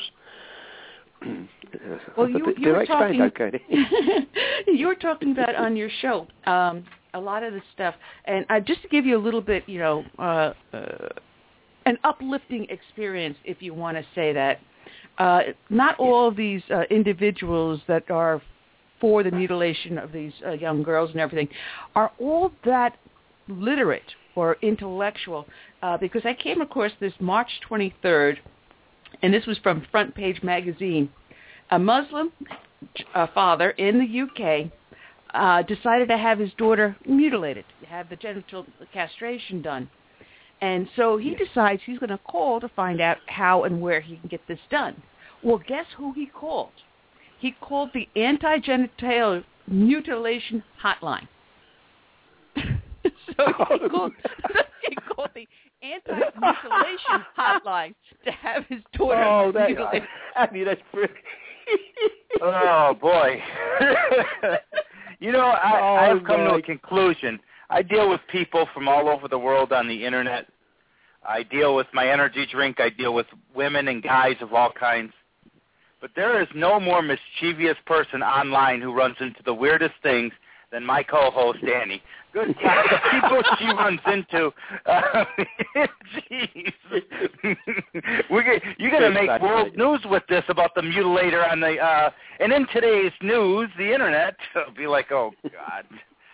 Well, you, you were talking. Okay. You were talking about on your show um, a lot of the stuff, and uh, just to give you a little bit, you know, uh, uh, an uplifting experience, if you want to say that. Uh, not all of these uh, individuals that are for the mutilation of these uh, young girls and everything are all that literate or intellectual, uh, because I came across this March twenty-third, and this was from Front Page Magazine. A Muslim uh, father in the U K uh, decided to have his daughter mutilated, have the genital castration done. And so he decides he's going to call to find out how and where he can get this done. Well, guess who he called? He called the Anti-Genital Mutilation Hotline. So he called, he called the Anti-Mutilation Hotline to have his daughter oh, that, mutilated. I mean, that's pretty... Oh, boy. You know, I, oh, I've come my. to a conclusion. I deal with people from all over the world on the Internet. I deal with my energy drink. I deal with women and guys of all kinds. But there is no more mischievous person online who runs into the weirdest things than my co-host, Annie. Good God, the people she runs into. Uh, jeez. We're gonna, you're going to make world news with this about the mutilator on the, uh, and in today's news, the Internet, it'll be like, oh, God.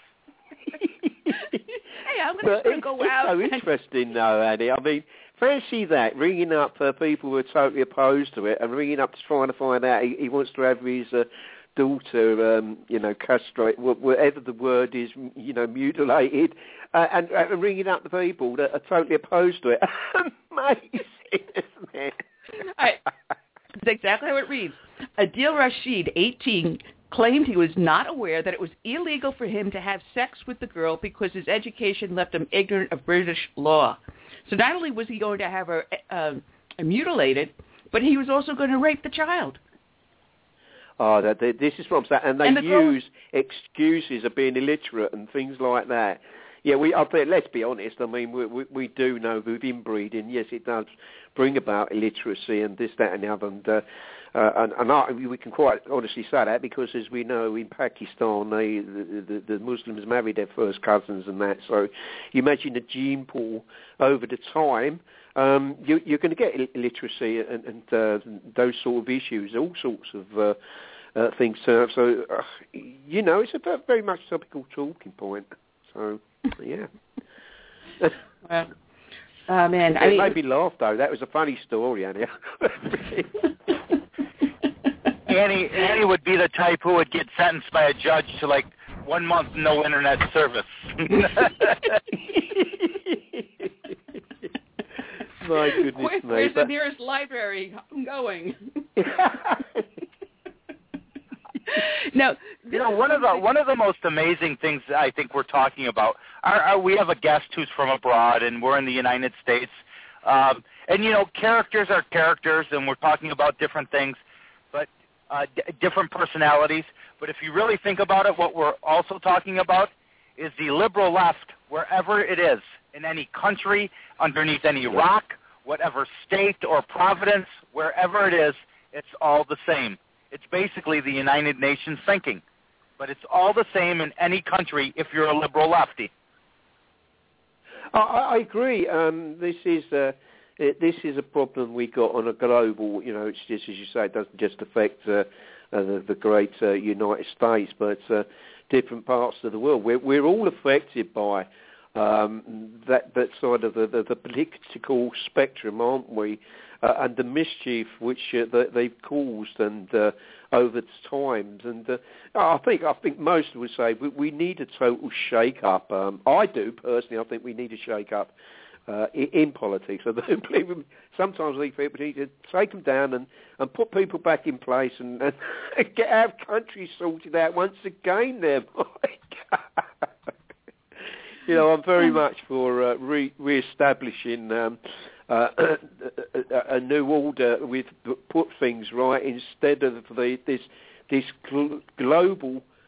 Hey, I'm going to go it's out. It's so interesting, though, Annie. I mean, fancy that, ringing up uh, people who are totally opposed to it and ringing up to try to find out he, he wants to have his uh, daughter, um, you know, castrate, whatever the word is, you know, mutilated, uh, and, uh, and ringing up the people that are totally opposed to it. Amazing, isn't it? All right. That's exactly how it reads. Adil Rashid, eighteen, claimed he was not aware that it was illegal for him to have sex with the girl because his education left him ignorant of British law. So not only was he going to have her uh, mutilated, but he was also going to rape the child. Oh, that, they, this is what I'm saying. And they and the use girl... excuses of being illiterate and things like that. Yeah, we. I bet, let's be honest. I mean, we, we, we do know with inbreeding, yes, it does bring about illiteracy and this, that, and the other. And, uh, uh, and, and I, we can quite honestly say that because, as we know, in Pakistan, they, the, the, the Muslims marry their first cousins and that. So you imagine the gene pool over the time. Um, you, you're going to get illiteracy and, and uh, those sort of issues, all sorts of uh, uh, things turn up. So, uh, you know, it's a very much topical talking point. So, yeah. Well, oh, man. It I mean... made me laugh, though. That was a funny story, Annie. Annie, Annie would be the type who would get sentenced by a judge to, like, one month no Internet service. My goodness Where, me. Where's but... the nearest library? I'm going. Now, you know, one of the one of the most amazing things I think we're talking about. Are, are, we have a guest who's from abroad, and we're in the United States. Um, and you know, characters are characters, and we're talking about different things, but uh, d- different personalities. But if you really think about it, what we're also talking about is the liberal left, wherever it is, in any country, underneath any rock, whatever state or province, wherever it is, it's all the same. It's basically the United Nations thinking. But it's all the same in any country if you're a liberal lefty. I, I agree. Um, this is uh, it, this is a problem we got on a global. You know, it's just as you say, it doesn't just affect uh, uh, the, the great uh, United States, but uh, different parts of the world. We're, we're all affected by um, that that side of the, the, the political spectrum, aren't we? Uh, and the mischief which uh, that they've caused and uh, over times, and uh, I think I think most would say we, we need a total shake-up. Um, I do personally. I think we need a shake-up uh, in, in politics. I do believe sometimes I think people need to take them down and, and put people back in place and, and get our country sorted out once again. There, you know, I'm very much for uh, re- re-establishing. Um, Uh, a, a new order with put things right instead of the, this this gl- global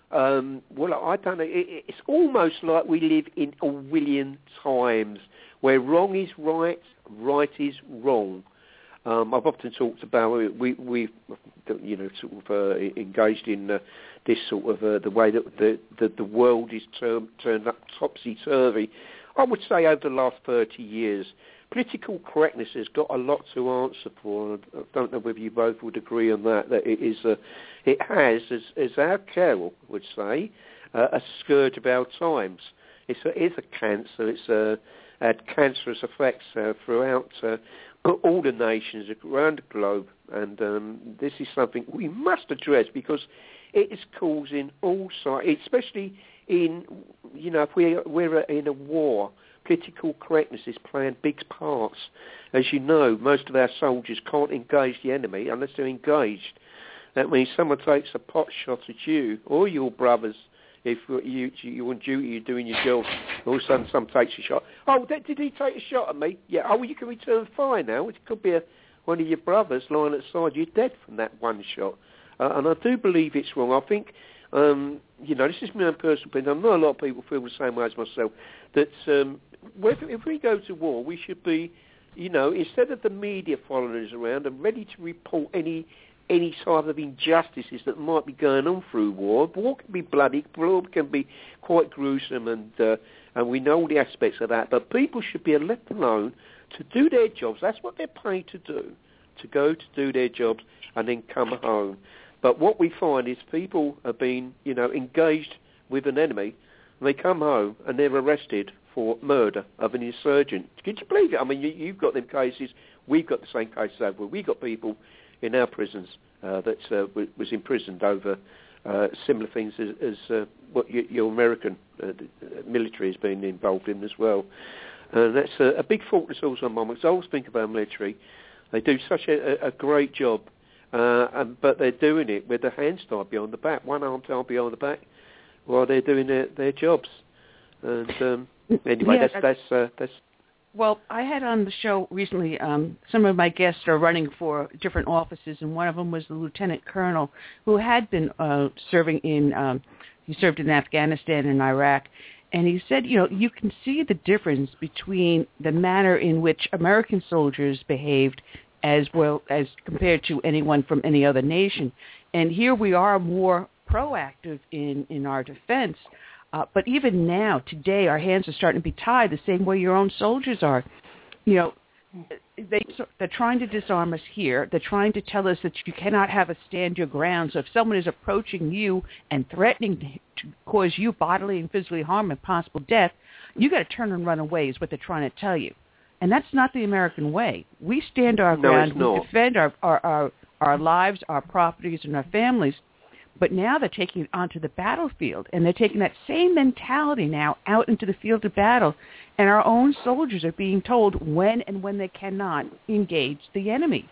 Um, well, I don't know. It, it's almost like we live in Orwellian times, where wrong is right, right is wrong. Um, I've often talked about we we you know sort of uh, engaged in uh, this sort of uh, the way that the the, the world is term, turned up topsy turvy. I would say over the last thirty years, political correctness has got a lot to answer for. I don't know whether you both would agree on that. That it is a, it has, as as our Carol would say, uh, a scourge of our times. It's a, it's a cancer. It's a, had cancerous effects uh, throughout. Uh, all the nations around the globe, and um, this is something we must address because it is causing all sides, especially in, you know, if we're, we're in a war, political correctness is playing big parts. As you know, most of our soldiers can't engage the enemy unless they're engaged. That means someone takes a pot shot at you or your brothers. If you, you're on duty, you're doing your job, all of a sudden someone takes a shot. Oh, did he take a shot at me? Yeah, oh, well, you can return fire now. It could be a, one of your brothers lying at the side. You're dead from that one shot. Uh, and I do believe it's wrong. I think, um, you know, this is my own personal opinion. I know a lot of people feel the same way as myself, that um, if we go to war, we should be, you know, instead of the media following us around and ready to report any any type of injustices that might be going on through war. War can be bloody, war can be quite gruesome, and uh, and we know all the aspects of that, but people should be left alone to do their jobs. That's what they're paid to do, to go to do their jobs and then come home. But what we find is people are being, you know, engaged with an enemy, and they come home and they're arrested for murder of an insurgent. Could you believe it? I mean, you, you've got them cases, we've got the same cases over. We've got people in our prisons uh, that uh, w- was imprisoned over uh, similar things as, as uh, what y- your American uh, military has been involved in as well. And that's a, a big fault that's also on my mind. I always think about military. They do such a, a great job, uh, and, but they're doing it with their hands tied behind the back, one arm tied behind the back, while they're doing their, their jobs. And um, anyway, yeah, that's that's uh, that's. Well, I had on the show recently, um, some of my guests are running for different offices, and one of them was the lieutenant colonel who had been uh, serving in, um, he served in Afghanistan and Iraq, and he said, you know, you can see the difference between the manner in which American soldiers behaved as well as compared to anyone from any other nation. And here we are more proactive in, in our defense. Uh, but even now, today, our hands are starting to be tied the same way your own soldiers are. You know, they, they're trying to disarm us here. They're trying to tell us that you cannot have a stand your ground. So if someone is approaching you and threatening to cause you bodily and physically harm and possible death, you got to turn and run away is what they're trying to tell you. And that's not the American way. We stand our no, ground. It's we not. defend our, our, our, our lives, our properties, and our families. But now they're taking it onto the battlefield, and they're taking that same mentality now out into the field of battle, and our own soldiers are being told when and when they cannot engage the enemy.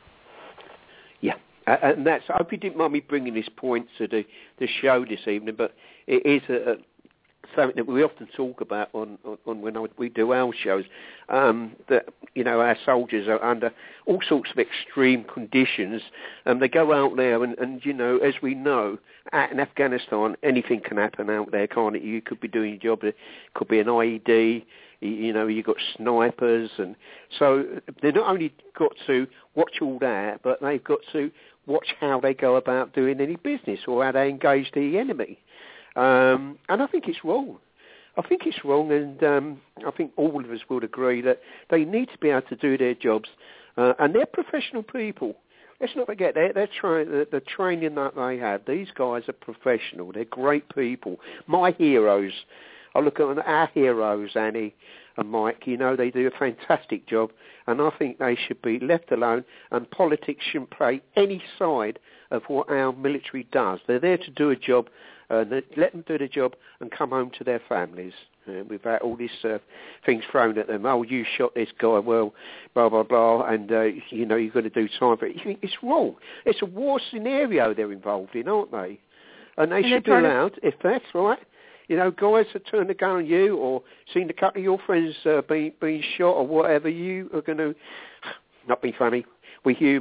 Yeah, uh, and that's, I hope you didn't mind me bringing this point to the, the show this evening, but it is a, a, something that we often talk about on, on, on when I, we do our shows, um, that, you know, our soldiers are under all sorts of extreme conditions, and they go out there, and, and you know, as we know, in Afghanistan, anything can happen out there, can't it? You could be doing your job, it could be an I E D, you know, you've got snipers, and so they've not only got to watch all that, but they've got to watch how they go about doing any business or how they engage the enemy. Um, and I think it's wrong. I think it's wrong, and um, I think all of us would agree that they need to be able to do their jobs, uh, and they're professional people. Let's not forget, they're, they're trying, the, the training that they have, these guys are professional. They're great people. My heroes, I look at our heroes, Annie and Mike, you know, they do a fantastic job, and I think they should be left alone, and politics shouldn't play any side of what our military does. They're there to do a job, uh, let them do the job and come home to their families. Uh, without all these uh, things thrown at them. Oh, you shot this guy, well, blah, blah, blah, and, uh, you know, you've got to do time for it. You think it's wrong. It's a war scenario they're involved in, aren't they? And they and should be allowed, to... if that's right, you know, guys that turn the gun on you or seen a couple of your friends uh, being, being shot or whatever, you are going to, not be funny, we're human,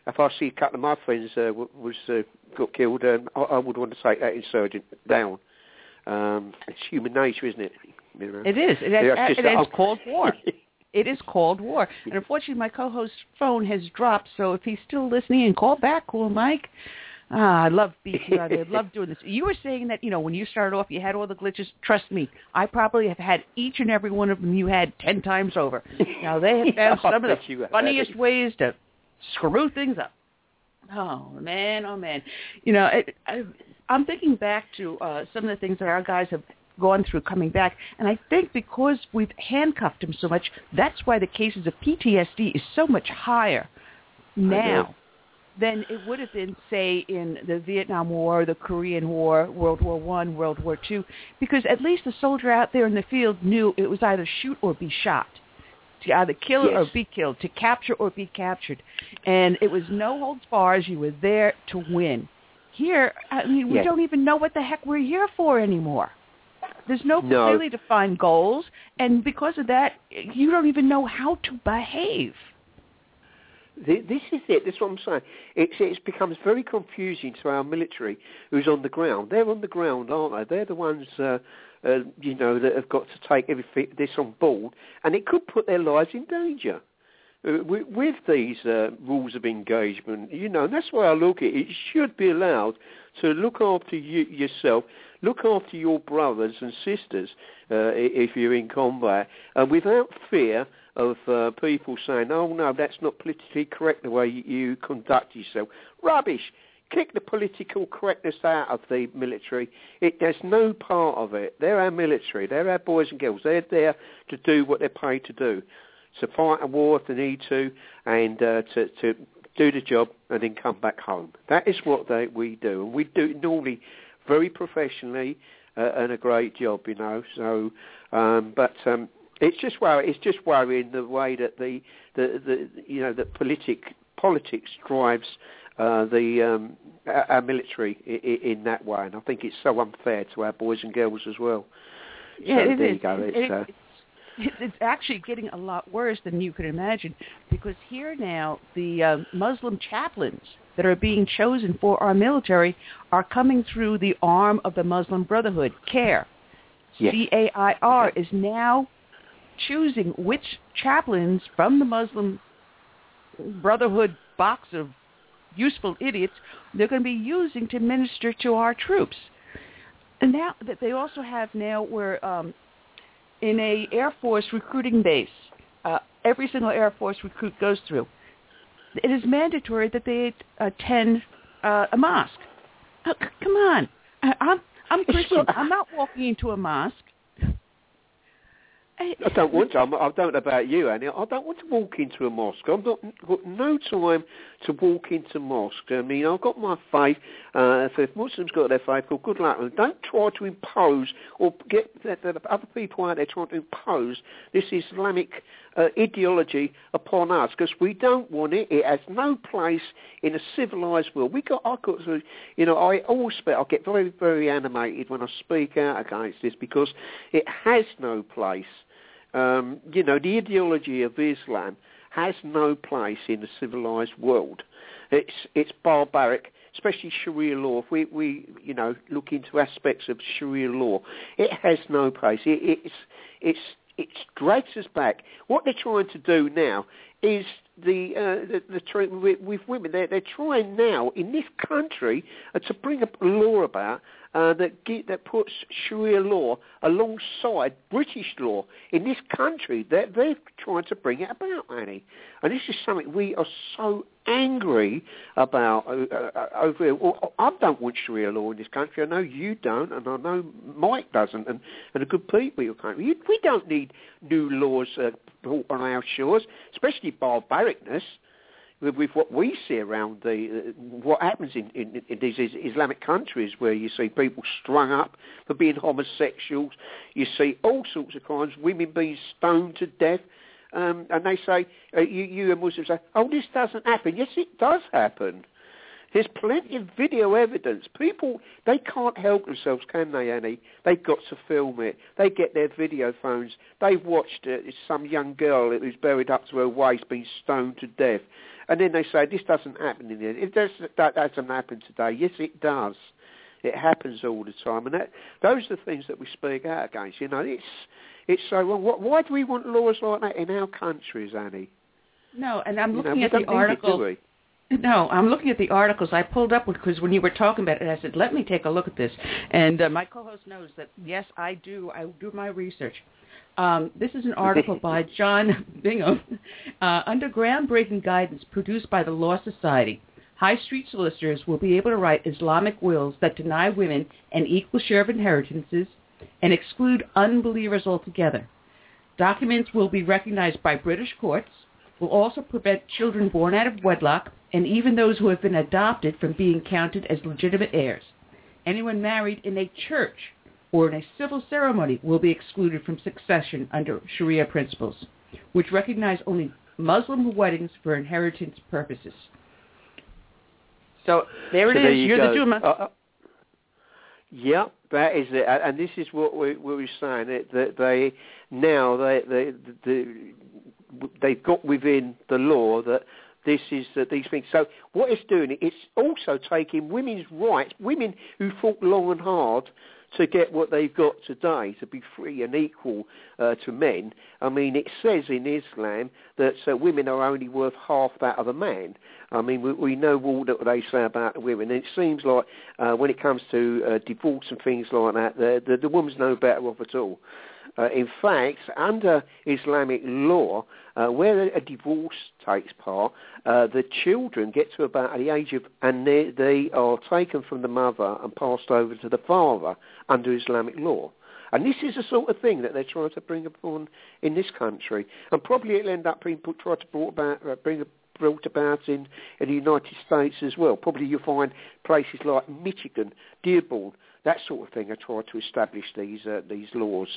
if I see a couple of my friends uh, was uh, got killed, um, I, I would want to take that insurgent down. Um, it's human nature, isn't it? You know? It is. It, yeah, it, it is called war. It is called war. And unfortunately, my co-host's phone has dropped, so if he's still listening, and call back, cool Mike. Ah, I love being here. I love doing this. You were saying that, you know, when you started off, you had all the glitches. Trust me, I probably have had each and every one of them you had ten times over. Now, they have found some of the funniest ways to screw things up. Oh, man, oh, man. You know, it, I, I'm thinking back to uh, some of the things that our guys have gone through coming back, and I think because we've handcuffed them so much, that's why the cases of P T S D is so much higher now than it would have been, say, in the Vietnam War, the Korean War, World War One, World War Two, because at least the soldier out there in the field knew it was either shoot or be shot, to either kill yes. or be killed, to capture or be captured, and it was no holds barred. You were there to win. Here, I mean, we yes. don't even know what the heck we're here for anymore. There's no, no clearly defined goals, and because of that, you don't even know how to behave. This is it. That's what I'm saying. It's, it becomes very confusing to our military who's on the ground. They're on the ground, aren't they? They're the ones, uh, uh, you know, that have got to take everything this on board, and it could put their lives in danger. Uh, with, with these uh, rules of engagement, you know, and that's why I look at it. It should be allowed to look after you, yourself, look after your brothers and sisters uh, if you're in combat, uh, without fear of uh, people saying, oh, no, that's not politically correct the way you, you conduct yourself. Rubbish. Kick the political correctness out of the military. It, there's no part of it. They're our military. They're our boys and girls. They're there to do what they're paid to do, to fight a war if they need to, and uh, to, to do the job and then come back home. That is what they, we do. And we do it normally very professionally uh, and a great job, you know. So, um, but... Um, It's just worry. It's just worrying the way that the, the, the you know that politic politics drives uh, the um, our military in, in that way, and I think it's so unfair to our boys and girls as well. Yeah, so it there is. You go. It's, it, uh, it's, it's actually getting a lot worse than you can imagine, because here now the uh, Muslim chaplains that are being chosen for our military are coming through the arm of the Muslim Brotherhood, CAIR. yes. C A I R is now choosing which chaplains from the Muslim Brotherhood box of useful idiots they're going to be using to minister to our troops. And now that they also have now where um, in a Air Force recruiting base, uh, every single Air Force recruit goes through, it is mandatory that they attend uh, a mosque. Oh, c- come on. I, I'm, I'm Christian. I'm not walking into a mosque. I don't want to. I'm, I don't know about you, Annie. I don't want to walk into a mosque. I've not got no time to walk into mosque. I mean, I've got my faith. Uh, if Muslims got their faith, well, good luck. Don't try to impose or get the, the other people out there trying to impose this Islamic uh, ideology upon us, because we don't want it. It has no place in a civilized world. We got, I got, to, you know, I always, I get very, very animated when I speak out against this, because it has no place. Um, you know, the ideology of Islam has no place in the civilized world. It's it's barbaric, especially Sharia law. If we, we you know, look into aspects of Sharia law, it has no place. It, it's it's it drags us back. What they're trying to do now is the uh, the, the tr- with, with women. They're, they're trying now in this country uh, to bring a law about uh, that get, that puts Sharia law alongside British law in this country. They're, they're trying to bring it about, Annie, and this is something we are so angry about uh, uh, over here. Well, I don't want Sharia law in this country. I know you don't, and I know Mike doesn't, and, and the good people in your country. We don't need new laws uh, brought on our shores, especially barbaricness, with, with what we see around the uh, what happens in, in, in these Islamic countries, where you see people strung up for being homosexuals. You see all sorts of crimes, women being stoned to death. Um, and they say, uh, you, you Muslims say, oh, this doesn't happen. Yes, it does happen. There's plenty of video evidence. People, they can't help themselves, can they, Annie? They've got to film it. They get their video phones. They've watched uh, some young girl who's buried up to her waist being stoned to death. And then they say, this doesn't happen in here. It does, that doesn't happen today. Yes, it does. It happens all the time. And that, those are the things that we speak out against. You know, it's it's so wrong. Why do we want laws like that in our countries, Annie? No, and I'm looking you know, at the article. It, do we? No, I'm looking at the articles I pulled up because when you were talking about it, I said, let me take a look at this. And uh, my co-host knows that, yes, I do. I do my research. Um, this is an article by John Bingham. Uh, under groundbreaking guidance produced by the Law Society, High Street solicitors will be able to write Islamic wills that deny women an equal share of inheritances and exclude unbelievers altogether. Documents will be recognized by British courts, will also prevent children born out of wedlock and even those who have been adopted from being counted as legitimate heirs. Anyone married in a church or in a civil ceremony will be excluded from succession under Sharia principles, which recognize only Muslim weddings for inheritance purposes. So there it so is. There you You're go. the Juma. Uh, yeah, that is it. And this is what we, we were saying, that they now they, they, they, they've got within the law that this is uh, these things. So what it's doing, it's also taking women's rights, women who fought long and hard to get what they've got today, to be free and equal uh, to men. I mean, it says in Islam that uh, women are only worth half that of a man. I mean, we, we know all that they say about the women. And it seems like uh, when it comes to uh, divorce and things like that, the, the, the woman's no better off at all. Uh, in fact, under Islamic law, uh, where a divorce takes part, uh, the children get to about the age of, and they, they are taken from the mother and passed over to the father under Islamic law. And this is the sort of thing that they're trying to bring upon in this country. And probably it'll end up being put, tried to brought about, uh, bring brought about in, in the United States as well. Probably you'll find places like Michigan, Dearborn, that sort of thing are trying to establish these uh, these laws.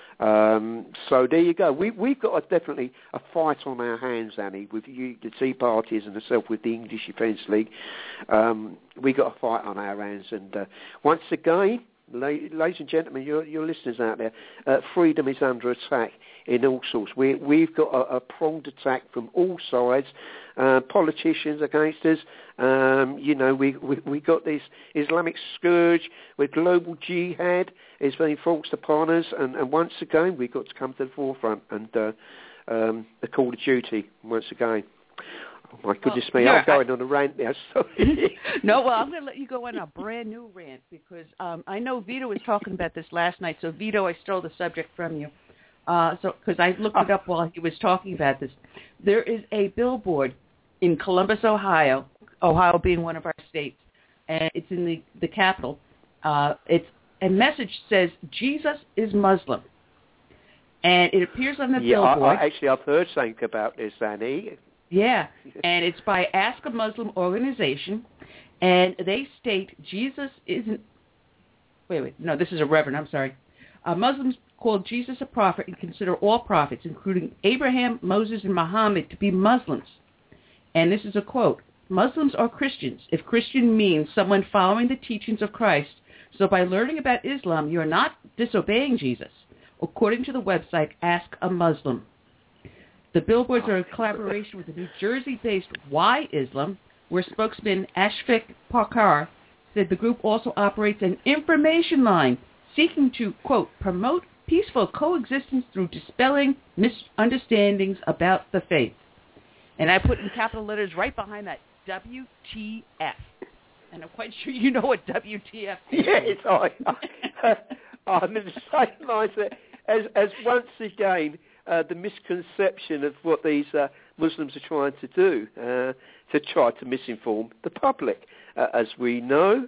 Um, so there you go. We, we've got a, definitely a fight on our hands, Annie, with you, the Tea Parties and myself with the English Defence League. Um, we've got a fight on our hands. And uh, once again, la- ladies and gentlemen, your, your listeners out there, uh, freedom is under attack in all sorts. We, we've got a, a pronged attack from all sides. Uh, politicians against us. Um, you know, we, we we got this Islamic scourge with global jihad is being forced upon us, and, and once again we've got to come to the forefront and uh, um, the call of duty once again. Oh my goodness well, me, I'm going I, on a rant now. Sorry. No, well, I'm going to let you go on a brand new rant because um, I know Vito was talking about this last night. So Vito, I stole the subject from you. Uh, so because I looked it up while he was talking about this. There is a billboard in Columbus, Ohio, Ohio being one of our states, and it's in the, the capital. Uh, it's a message says, Jesus is Muslim. And it appears on the yeah, billboard. I, I, actually, I've heard something about this, Annie. Yeah, and it's by Ask a Muslim Organization, and they state Jesus isn't, wait, wait, no, this is a reverend, I'm sorry. Uh, Muslims call Jesus a prophet and consider all prophets, including Abraham, Moses, and Muhammad, to be Muslims. And this is a quote, Muslims are Christians if Christian means someone following the teachings of Christ. So by learning about Islam, you are not disobeying Jesus, according to the website Ask a Muslim. The billboards are a collaboration with the New Jersey-based Why Islam, where spokesman Ashfaq Parkar said the group also operates an information line seeking to, quote, promote peaceful coexistence through dispelling misunderstandings about the faith. And I put in capital letters right behind that, W T F. And I'm quite sure you know what W T F is. Yes, I, I, I'm in the same lines as, as once again, uh, the misconception of what these uh, Muslims are trying to do, uh, to try to misinform the public. Uh, as we know,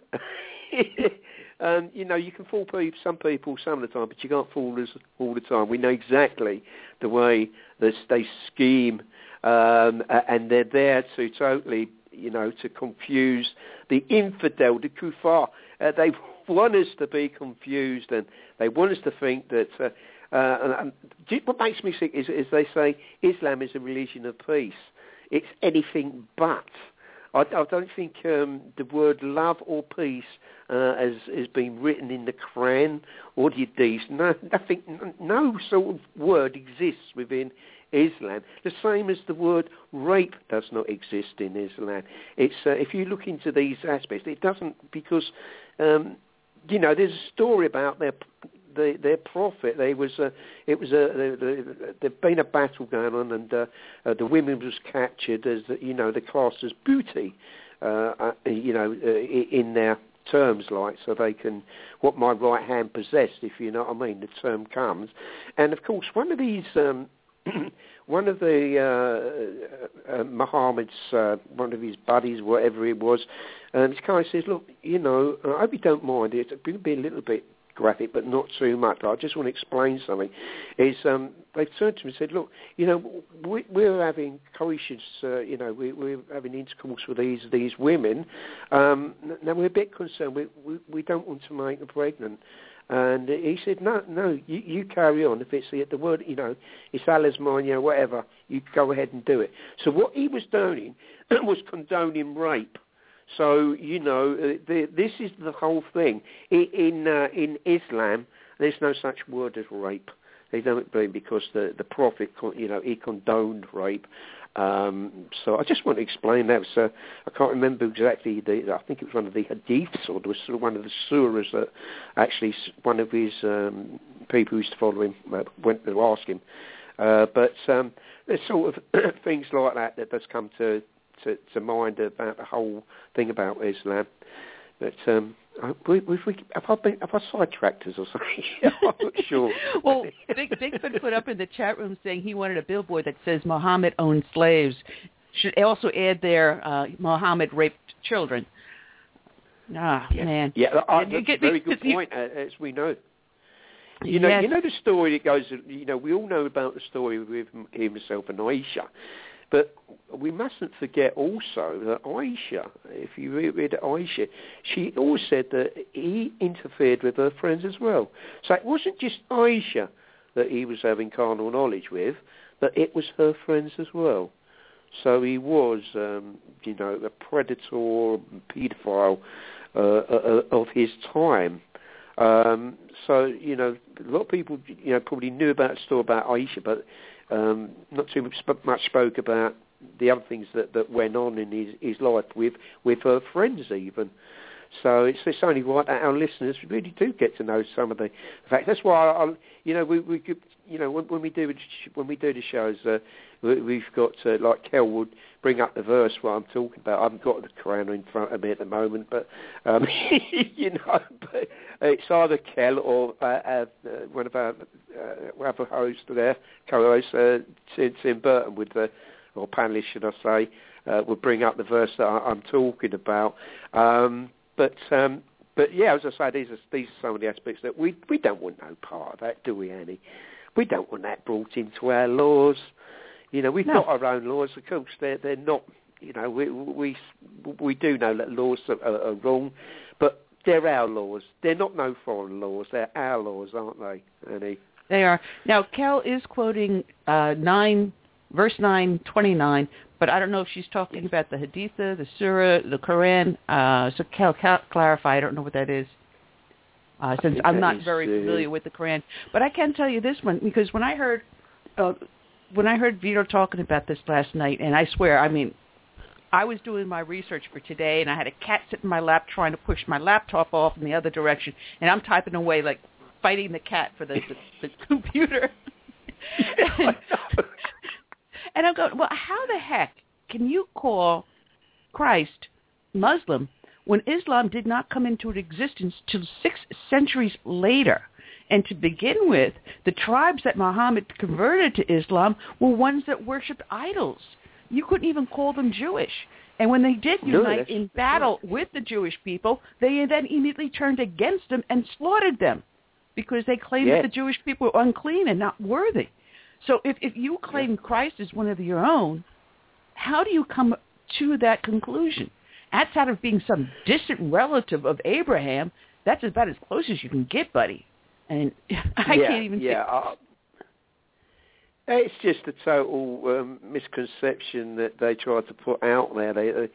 um, you know, you can fool people, some people some of the time, but you can't fool us all the time. We know exactly the way that they scheme, um, and they're there to totally, you know, to confuse the infidel, the kuffar. Uh, they want us to be confused, and they want us to think that. Uh, uh, and, and what makes me sick is, is they say Islam is a religion of peace. It's anything but. I, I don't think um, the word love or peace uh, has, has been written in the Quran or the Hadith. No, nothing, no sort of word exists within Islam. The same as the word rape does not exist in Islam. It's uh, if you look into these aspects, it doesn't, because um, you know, there's a story about their the, their prophet. They was uh, it was a the, the, there'd been a battle going on, and uh, uh, the women was captured as you know the class as booty, uh, uh, you know, uh, in their terms, like, so they can, what my right hand possessed, if you know what I mean, the term comes. And of course, one of these, um, one of the, uh, uh, Muhammad's, uh, one of his buddies, whatever it was, um, this guy says, look, you know, I hope you don't mind, it's going to be a little bit graphic, but not too much. I just want to explain something. Is um, they turned to me and said, "Look, you know, we, we're having coitus, uh, you know, we, we're having intercourse with these these women. Um, now we're a bit concerned. We, we we don't want to make them pregnant." And he said, "No, no, you, you carry on. If it's the, the word, you know, it's Allah's mine, you know, whatever. You go ahead and do it." So what he was doing was condoning rape. So, you know, uh, the, this is the whole thing. In in, uh, in Islam, there's no such word as rape. They don't believe, because the, the Prophet, you know, he condoned rape. Um, so I just want to explain that. So I can't remember exactly. The, I think it was one of the hadiths, or it was one of the surahs that actually one of his um, people who used to follow him uh, went to ask him. Uh, but um, there's sort of things like that that does come to To, to mind about the whole thing about Islam. But um, we, we, we, have I been, have I sidetracked us or something? I'm not sure. Well, Big, Bigfoot put up in the chat room saying he wanted a billboard that says Muhammad owned slaves. Should also add there, uh, Muhammad raped children. Ah, yeah. man. Yeah, uh, that's get, a very good you, point, as we know. You know, yes. you know the story that goes, you know, we all know about the story with himself and Aisha. But we mustn't forget also that Aisha, if you read Aisha, she always said that he interfered with her friends as well. So it wasn't just Aisha that he was having carnal knowledge with, but it was her friends as well. So he was, um, you know, a predator, paedophile uh, uh, of his time. Um, so, you know, a lot of people, you know, probably knew about the story about Aisha, but Um, not too much, much spoke about the other things that, that went on in his, his life with, with her friends even. So it's, it's only right that our listeners really do get to know some of the facts. That's why I, I you know, we, we could, you know, when, when we do when we do the shows, uh, we, we've got uh, like Kel would bring up the verse what I'm talking about. I haven't got the Quran in front of me at the moment, but um, you know, but it's either Kel or uh, uh, one of our uh, other hosts there, co-host uh, Tim, Tim Burton, with the or panelist, should I say, uh, would bring up the verse that I, I'm talking about. Um, But um, but yeah, as I say, these are these are some of the aspects that we we don't want no part of that, do we, Annie? We don't want that brought into our laws. You know, we've no. got our own laws. Of course, they're they're not. You know, we we we do know that laws are, are, are wrong, but they're our laws. They're not no foreign laws. They're our laws, aren't they, Annie? They are. Now, Kel is quoting uh, nine, verse nine, twenty-nine. But I don't know if she's talking about the Haditha, the Surah, the Quran. Uh, so Kel, clarify. I don't know what that is, uh, since I'm not is, very uh, familiar with the Quran. But I can tell you this one, because when I heard uh, when I heard Vito talking about this last night, and I swear, I mean, I was doing my research for today, and I had a cat sitting in my lap trying to push my laptop off in the other direction, and I'm typing away like fighting the cat for the, the, the computer. and, And I'm going, well, how the heck can you call Christ Muslim when Islam did not come into existence till six centuries later? And to begin with, the tribes that Muhammad converted to Islam were ones that worshipped idols. You couldn't even call them Jewish. And when they did unite no, in battle true. with the Jewish people, they then immediately turned against them and slaughtered them because they claimed yeah. that the Jewish people were unclean and not worthy. So if, if you claim Christ as one of your own, how do you come to that conclusion? That's out of being some distant relative of Abraham. That's about as close as you can get, buddy. And I yeah, can't even yeah. Uh, it's just a total um, misconception that they try to put out there. They,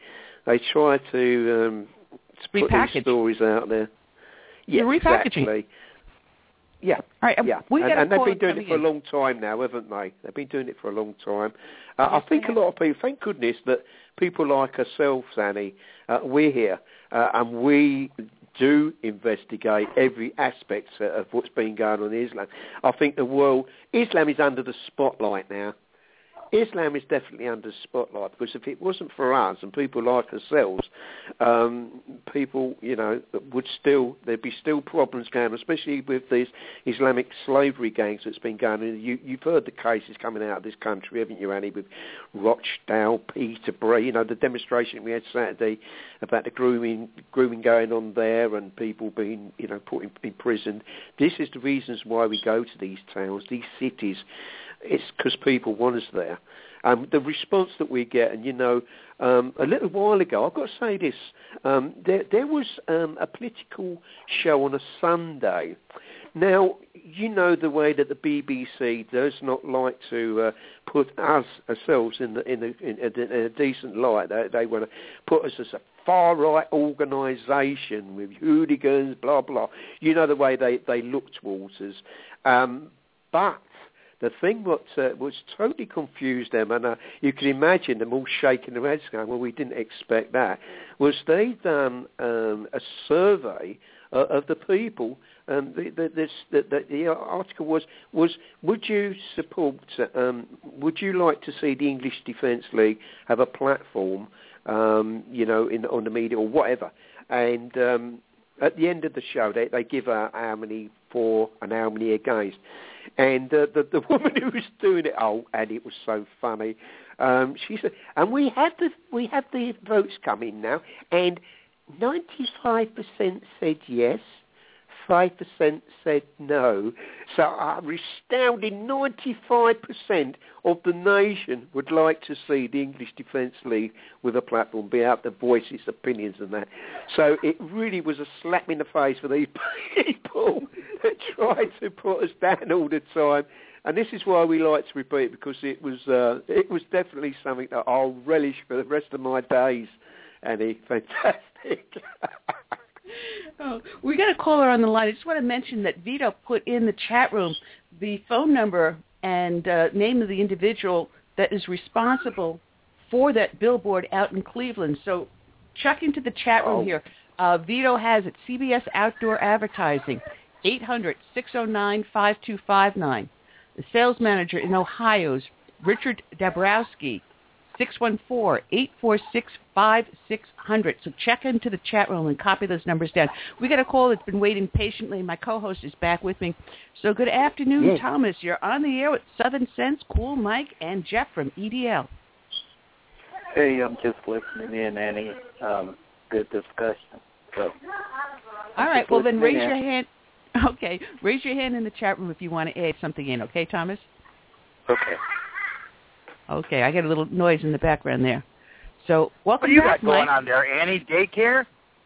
they try to um, put Repackage. these stories out there. Yeah, You're repackaging. exactly. Yeah, All right, yeah. we and, got a and they've caller been doing it coming for in. a long time now, haven't they? They've been doing it for a long time. Uh, Yes, I think they a lot of people, thank goodness that people like ourselves, Annie, uh, we're here, uh, and we do investigate every aspect uh, of what's been going on in Islam. I think the world, Islam is under the spotlight now. Islam is definitely under the spotlight, because if it wasn't for us and people like ourselves, um, people, you know, would still, there'd be still problems going on, especially with these Islamic slavery gangs that's been going on. You, you've heard the cases coming out of this country, haven't you, Annie, with Rochdale, Peterborough, you know, the demonstration we had Saturday about the grooming grooming going on there and people being, you know, put in, in prison. This is the reasons why we go to these towns, these cities. It's because people want us there. Um, the response that we get, and you know, um, a little while ago, I've got to say this, um, there, there was um, a political show on a Sunday. Now, you know the way that the B B C does not like to uh, put us, ourselves, in, the, in, the, in, a, in a decent light. They, they want to put us as a far-right organisation with hooligans, blah, blah. You know the way they, they look towards us. Um, but the thing what uh, was totally confused them, and uh, you can imagine them all shaking their heads going, well, we didn't expect that, was they'd done um, a survey uh, of the people. Um, the, the, this, the, the, the article was, was would you support, um, would you like to see the English Defence League have a platform, um, you know, in, on the media or whatever? And um, at the end of the show, they, they give out how many for and how many against. And uh, the, the woman who was doing it, oh, and it was so funny. Um, she said, and we have the we have the votes coming now, and ninety-five percent said yes, five percent said no. So a astounding ninety-five percent of the nation would like to see the English Defence League with a platform, be able to voice its opinions and that. So it really was a slap in the face for these people that tried to put us down all the time. And this is why we like to repeat it, because it was uh, it was definitely something that I'll relish for the rest of my days. Annie, fantastic. Oh, we got a caller on the line. I just want to mention that Vito put in the chat room the phone number and uh, name of the individual that is responsible for that billboard out in Cleveland. So check into the chat room oh. here. Uh, Vito has it, C B S Outdoor Advertising, eight hundred, six oh nine, five two five nine. The sales manager in Ohio is Richard Dabrowski, six one four, eight four six, five six zero zero. So check into the chat room and copy those numbers down. We got a call that's been waiting patiently. My co-host is back with me. So good afternoon, yes. Thomas. You're on the air with Southern Sense, Cool Mike, and Jeff from E D L. Hey, I'm just listening in, Annie. Um, good discussion. So, all right, well then raise in. your hand. Okay, raise your hand in the chat room if you want to add something in, okay, Thomas? Okay. Okay, I got a little noise in the background there. So, welcome What do you back, got going Mike. on there, Annie? Daycare?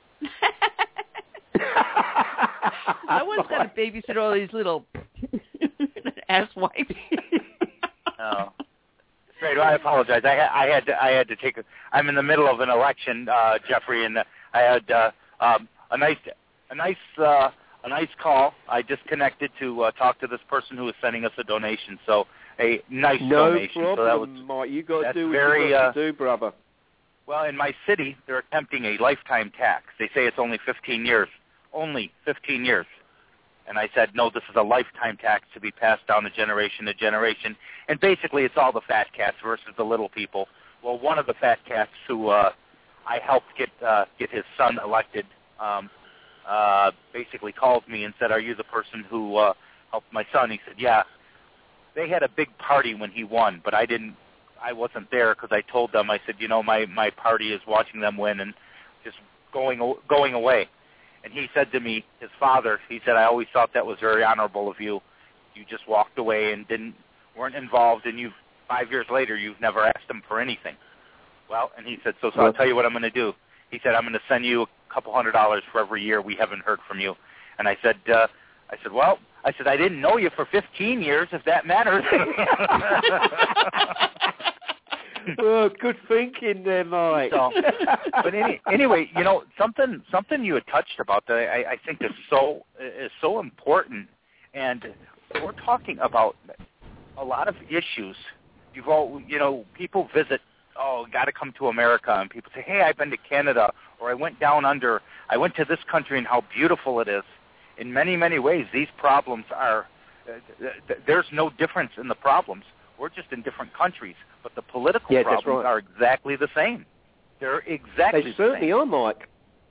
Someone's got to babysit all these little asswipes. Oh. Great. Well, I apologize. I, ha- I had to. I had to take. A, I'm in the middle of an election, uh, Jeffrey, and uh, I had uh, um, a nice, a nice, uh, a nice call. I just connected to uh, talk to this person who was sending us a donation. So a nice no donation. Problem, so that was, Mike. You got to do what very, you got uh, to do, brother. Well, in my city, they're attempting a lifetime tax. They say it's only fifteen years. Only fifteen years. And I said, no, this is a lifetime tax to be passed down to generation to generation. And basically it's all the fat cats versus the little people. Well, one of the fat cats who uh, I helped get uh, get his son elected um, uh, basically called me and said, are you the person who uh, helped my son? He said, yeah. They had a big party when he won, but I didn't. I wasn't there because I told them, I said, you know, my, my party is watching them win and just going going away. And he said to me, his father, he said, I always thought that was very honorable of you. You just walked away and didn't weren't involved, and you five years later you've never asked him for anything. Well, and he said, so, so I'll tell you what I'm going to do. He said, I'm going to send you a couple hundred dollars for every year we haven't heard from you. And I said, uh, I said, well, I said, I didn't know you for fifteen years, if that matters. Well, good thinking there, Mike. So, but any, anyway, you know, something something you had touched about that I, I think is so is so important, and we're talking about a lot of issues. You've all, you know, people visit. Oh, got to come to America, and people say, "Hey, I've been to Canada, or I went down under. I went to this country, and how beautiful it is." In many, many ways, these problems are. Uh, th- th- there's no difference in the problems. We're just in different countries, but the political yeah, problems right. are exactly the same. They're exactly they the certainly same. are, Mike.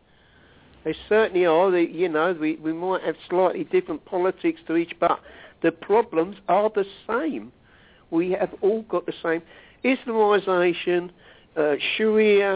They certainly are. They, you know, we, we might have slightly different politics to each, but the problems are the same. We have all got the same. Islamisation, uh, Sharia,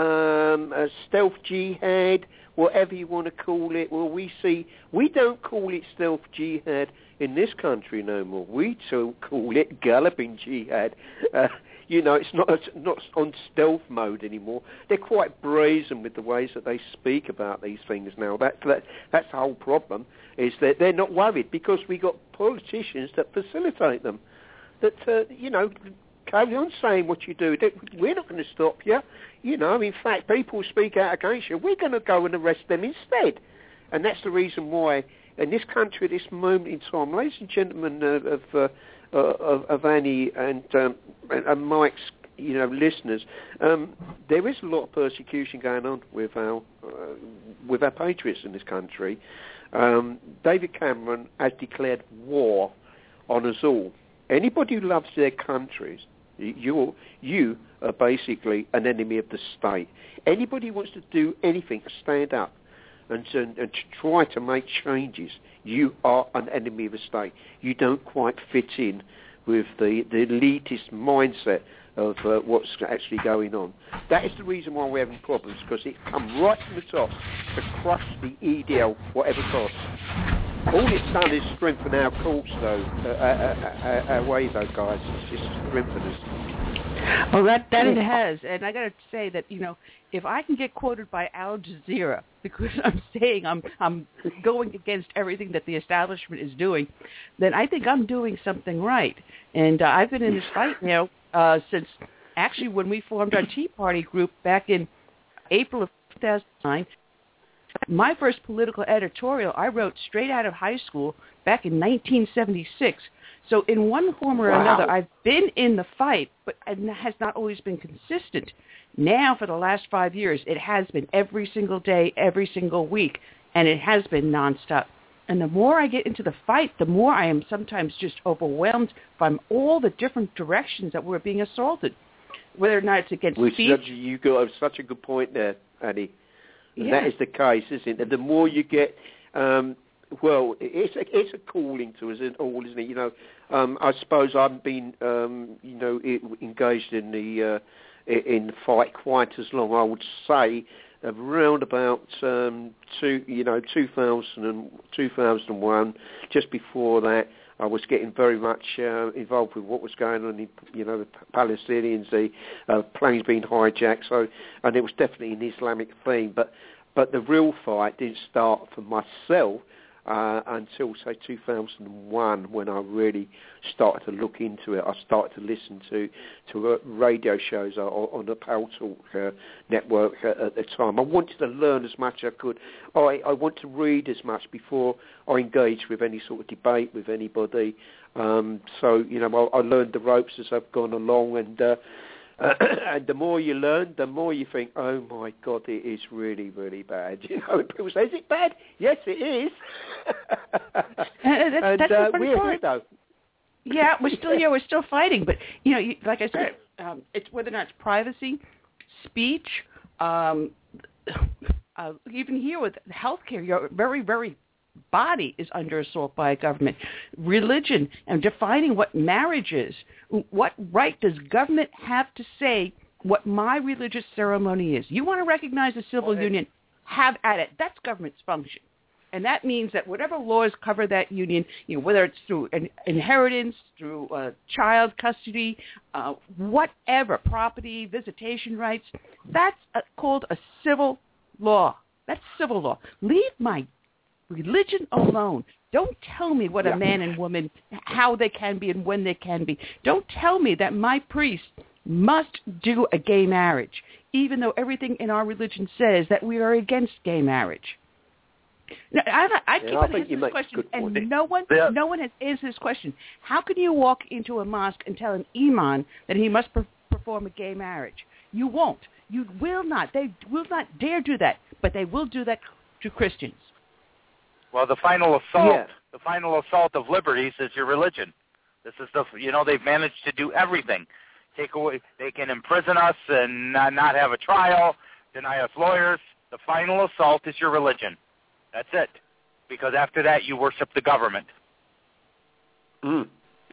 um, uh, stealth jihad, whatever you want to call it. Well, we see, we don't call it stealth jihad in this country no more. We still call it galloping jihad. Uh, you know, it's not it's not on stealth mode anymore. They're quite brazen with the ways that they speak about these things now. That, that that's the whole problem, is that they're not worried because we got politicians that facilitate them. That, uh, you know, carry on saying what you do. We're not going to stop you. You know, in fact, people speak out against you. We're going to go and arrest them instead. And that's the reason why, in this country, at this moment in time, ladies and gentlemen of of, uh, of, of Annie and, um, and, and Mike's, you know, listeners, um, there is a lot of persecution going on with our uh, with our patriots in this country. Um, David Cameron has declared war on us all. Anybody who loves their countries, you you are basically an enemy of the state. Anybody who wants to do anything, stand up and, and, and try to make changes, you are an enemy of the state. You don't quite fit in with the, the elitist mindset of uh, what's actually going on. That is the reason why we're having problems, because it comes right from the top to crush the E D L, whatever costs. All it's done is strengthen our cause, though, uh, uh, uh, our way, though, guys. It's just strengthened us. Well, that that it has, and I got to say that, you know, if I can get quoted by Al Jazeera because I'm saying I'm I'm going against everything that the establishment is doing, then I think I'm doing something right. And uh, I've been in this fight now uh, since actually when we formed our Tea Party group back in April of two thousand nine. My first political editorial I wrote straight out of high school back in nineteen seventy-six. So in one form or wow. another, I've been in the fight, but it has not always been consistent. Now, for the last five years, it has been every single day, every single week, and it has been nonstop. And the more I get into the fight, the more I am sometimes just overwhelmed by all the different directions that we're being assaulted, whether or not it's against Which speech. Such, you got such a good point there, Annie. And Yeah. that is the case, isn't it? And the more you get, um, well, it's a, it's a calling to us all, isn't it? You know, um, I suppose I've been, um, you know, engaged in the uh, in the fight quite as long. I would say around about um, two, you know, two thousand and two thousand one. Just before that, I was getting very much uh, involved with what was going on in, you know, the Palestinians, the uh, planes being hijacked. So, and it was definitely an Islamic thing. But, but the real fight didn't start for myself uh, until, say, two thousand one, when I really started to look into it. I started to listen to to uh, radio shows on, on the Pal Talk uh, network uh, at the time. I wanted to learn as much as I could. I, I want to read as much before I engage with any sort of debate with anybody. Um, so, you know, I, I learned the ropes as I've gone along, and uh, and the more you learn, the more you think, oh my God, it is really, really bad. You know, people say, is it bad? Yes, it is. that's, and that's uh, the funny we're part. here, though. Yeah, we're still here. We're still fighting. But, you know, you, like I said, um, it's whether or not it's privacy, speech, um, uh, even here with healthcare, your very, very body is under assault by a government. Religion and defining what marriage is. What right does government have to say what my religious ceremony is? You want to recognize a civil well, union, have at it. That's government's function. And that means that whatever laws cover that union, you know, whether it's through an inheritance, through uh, child custody, uh, whatever, property, visitation rights, that's a, called a civil law. That's civil law. Leave my religion alone. Don't tell me what yeah. a man and woman, how they can be and when they can be. Don't tell me that my priest must do a gay marriage, even though everything in our religion says that we are against gay marriage. Now, I, I keep yeah, on I asking this question, and point. no one, yeah. no one has answered this question. How can you walk into a mosque and tell an imam that he must per- perform a gay marriage? You won't. You will not. They will not dare do that, but they will do that to Christians. Well, the final assault, yeah. the final assault of liberties is your religion. This is the, you know, they've managed to do everything. Take away, they can imprison us and not, not have a trial, deny us lawyers. The final assault is your religion. That's it. Because after that, you worship the government. Mm.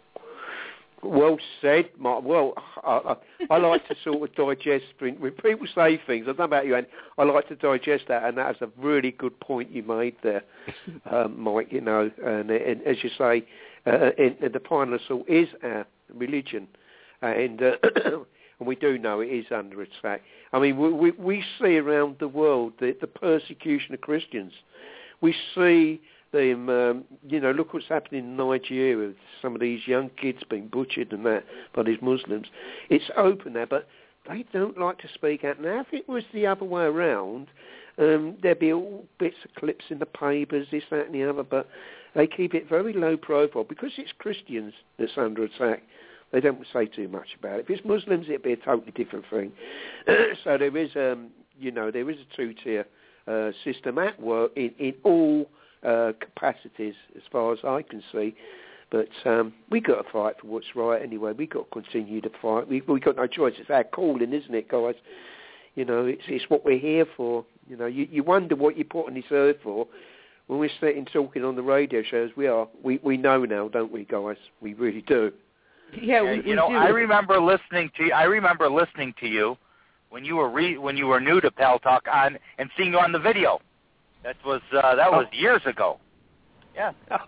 Well said, Mark. Well, I, I, I like to sort of digest when people say things. I don't know about you, Andy. I like to digest that, and that's a really good point you made there, um, Mike. You know, and, and as you say, uh, in, in the final assault is our religion, and uh, and we do know it is under attack. I mean, we we, we see around the world the, the persecution of Christians. We see them, um, you know, look what's happening in Nigeria with some of these young kids being butchered and that by these Muslims. It's open there, but they don't like to speak out. Now, if it was the other way around, um, there'd be all bits of clips in the papers, this, that, and the other, but they keep it very low profile because it's Christians that's under attack. They don't say too much about it. If it's Muslims, it'd be a totally different thing. So there is, um, you know, there is a two-tier uh, system at work in, in all Uh, capacities as far as I can see, but um, we got to fight for what's right anyway. We got to continue to fight. We we got no choice. It's our calling, isn't it, guys? You know, it's it's what we're here for. You know, you you wonder what you're put on this earth for. When we're sitting talking on the radio shows, we are we we know now, don't we, guys? We really do. Yeah, we, you we know, do. I remember listening to you, I remember listening to you when you were re, when you were new to Pal Talk on and seeing you on the video. That was uh, that was oh. years ago. Yeah. Oh,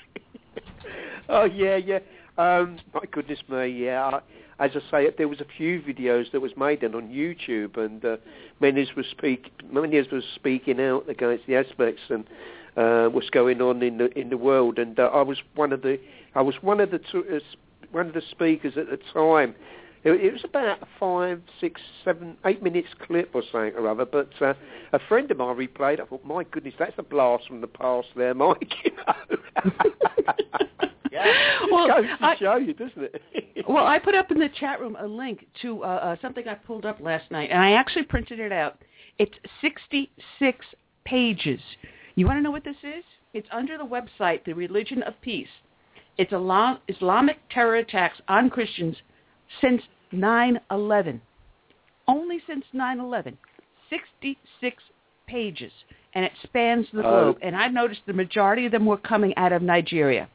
oh yeah, yeah. Um, my goodness me, yeah. I, as I say, there was a few videos that was made then on YouTube, and uh, many was speak, many was speaking out against the aspects and uh, what's going on in the in the world. And uh, I was one of the I was one of the two, uh, one of the speakers at the time. It was about a five, six, seven, eight minutes clip or something or other, but uh, a friend of mine replayed it. I thought, my goodness, that's a blast from the past there, Mike. You know? Yeah, well, it goes to I, show you, doesn't it? Well, I put up in the chat room a link to uh, uh, something I pulled up last night, and I actually printed it out. It's sixty-six pages. You want to know what this is? It's under the website, The Religion of Peace. It's Islam- Islamic terror attacks on Christians since nine eleven. Only since nine eleven. sixty-six pages. And it spans the globe. Uh, and I've noticed the majority of them were coming out of Nigeria.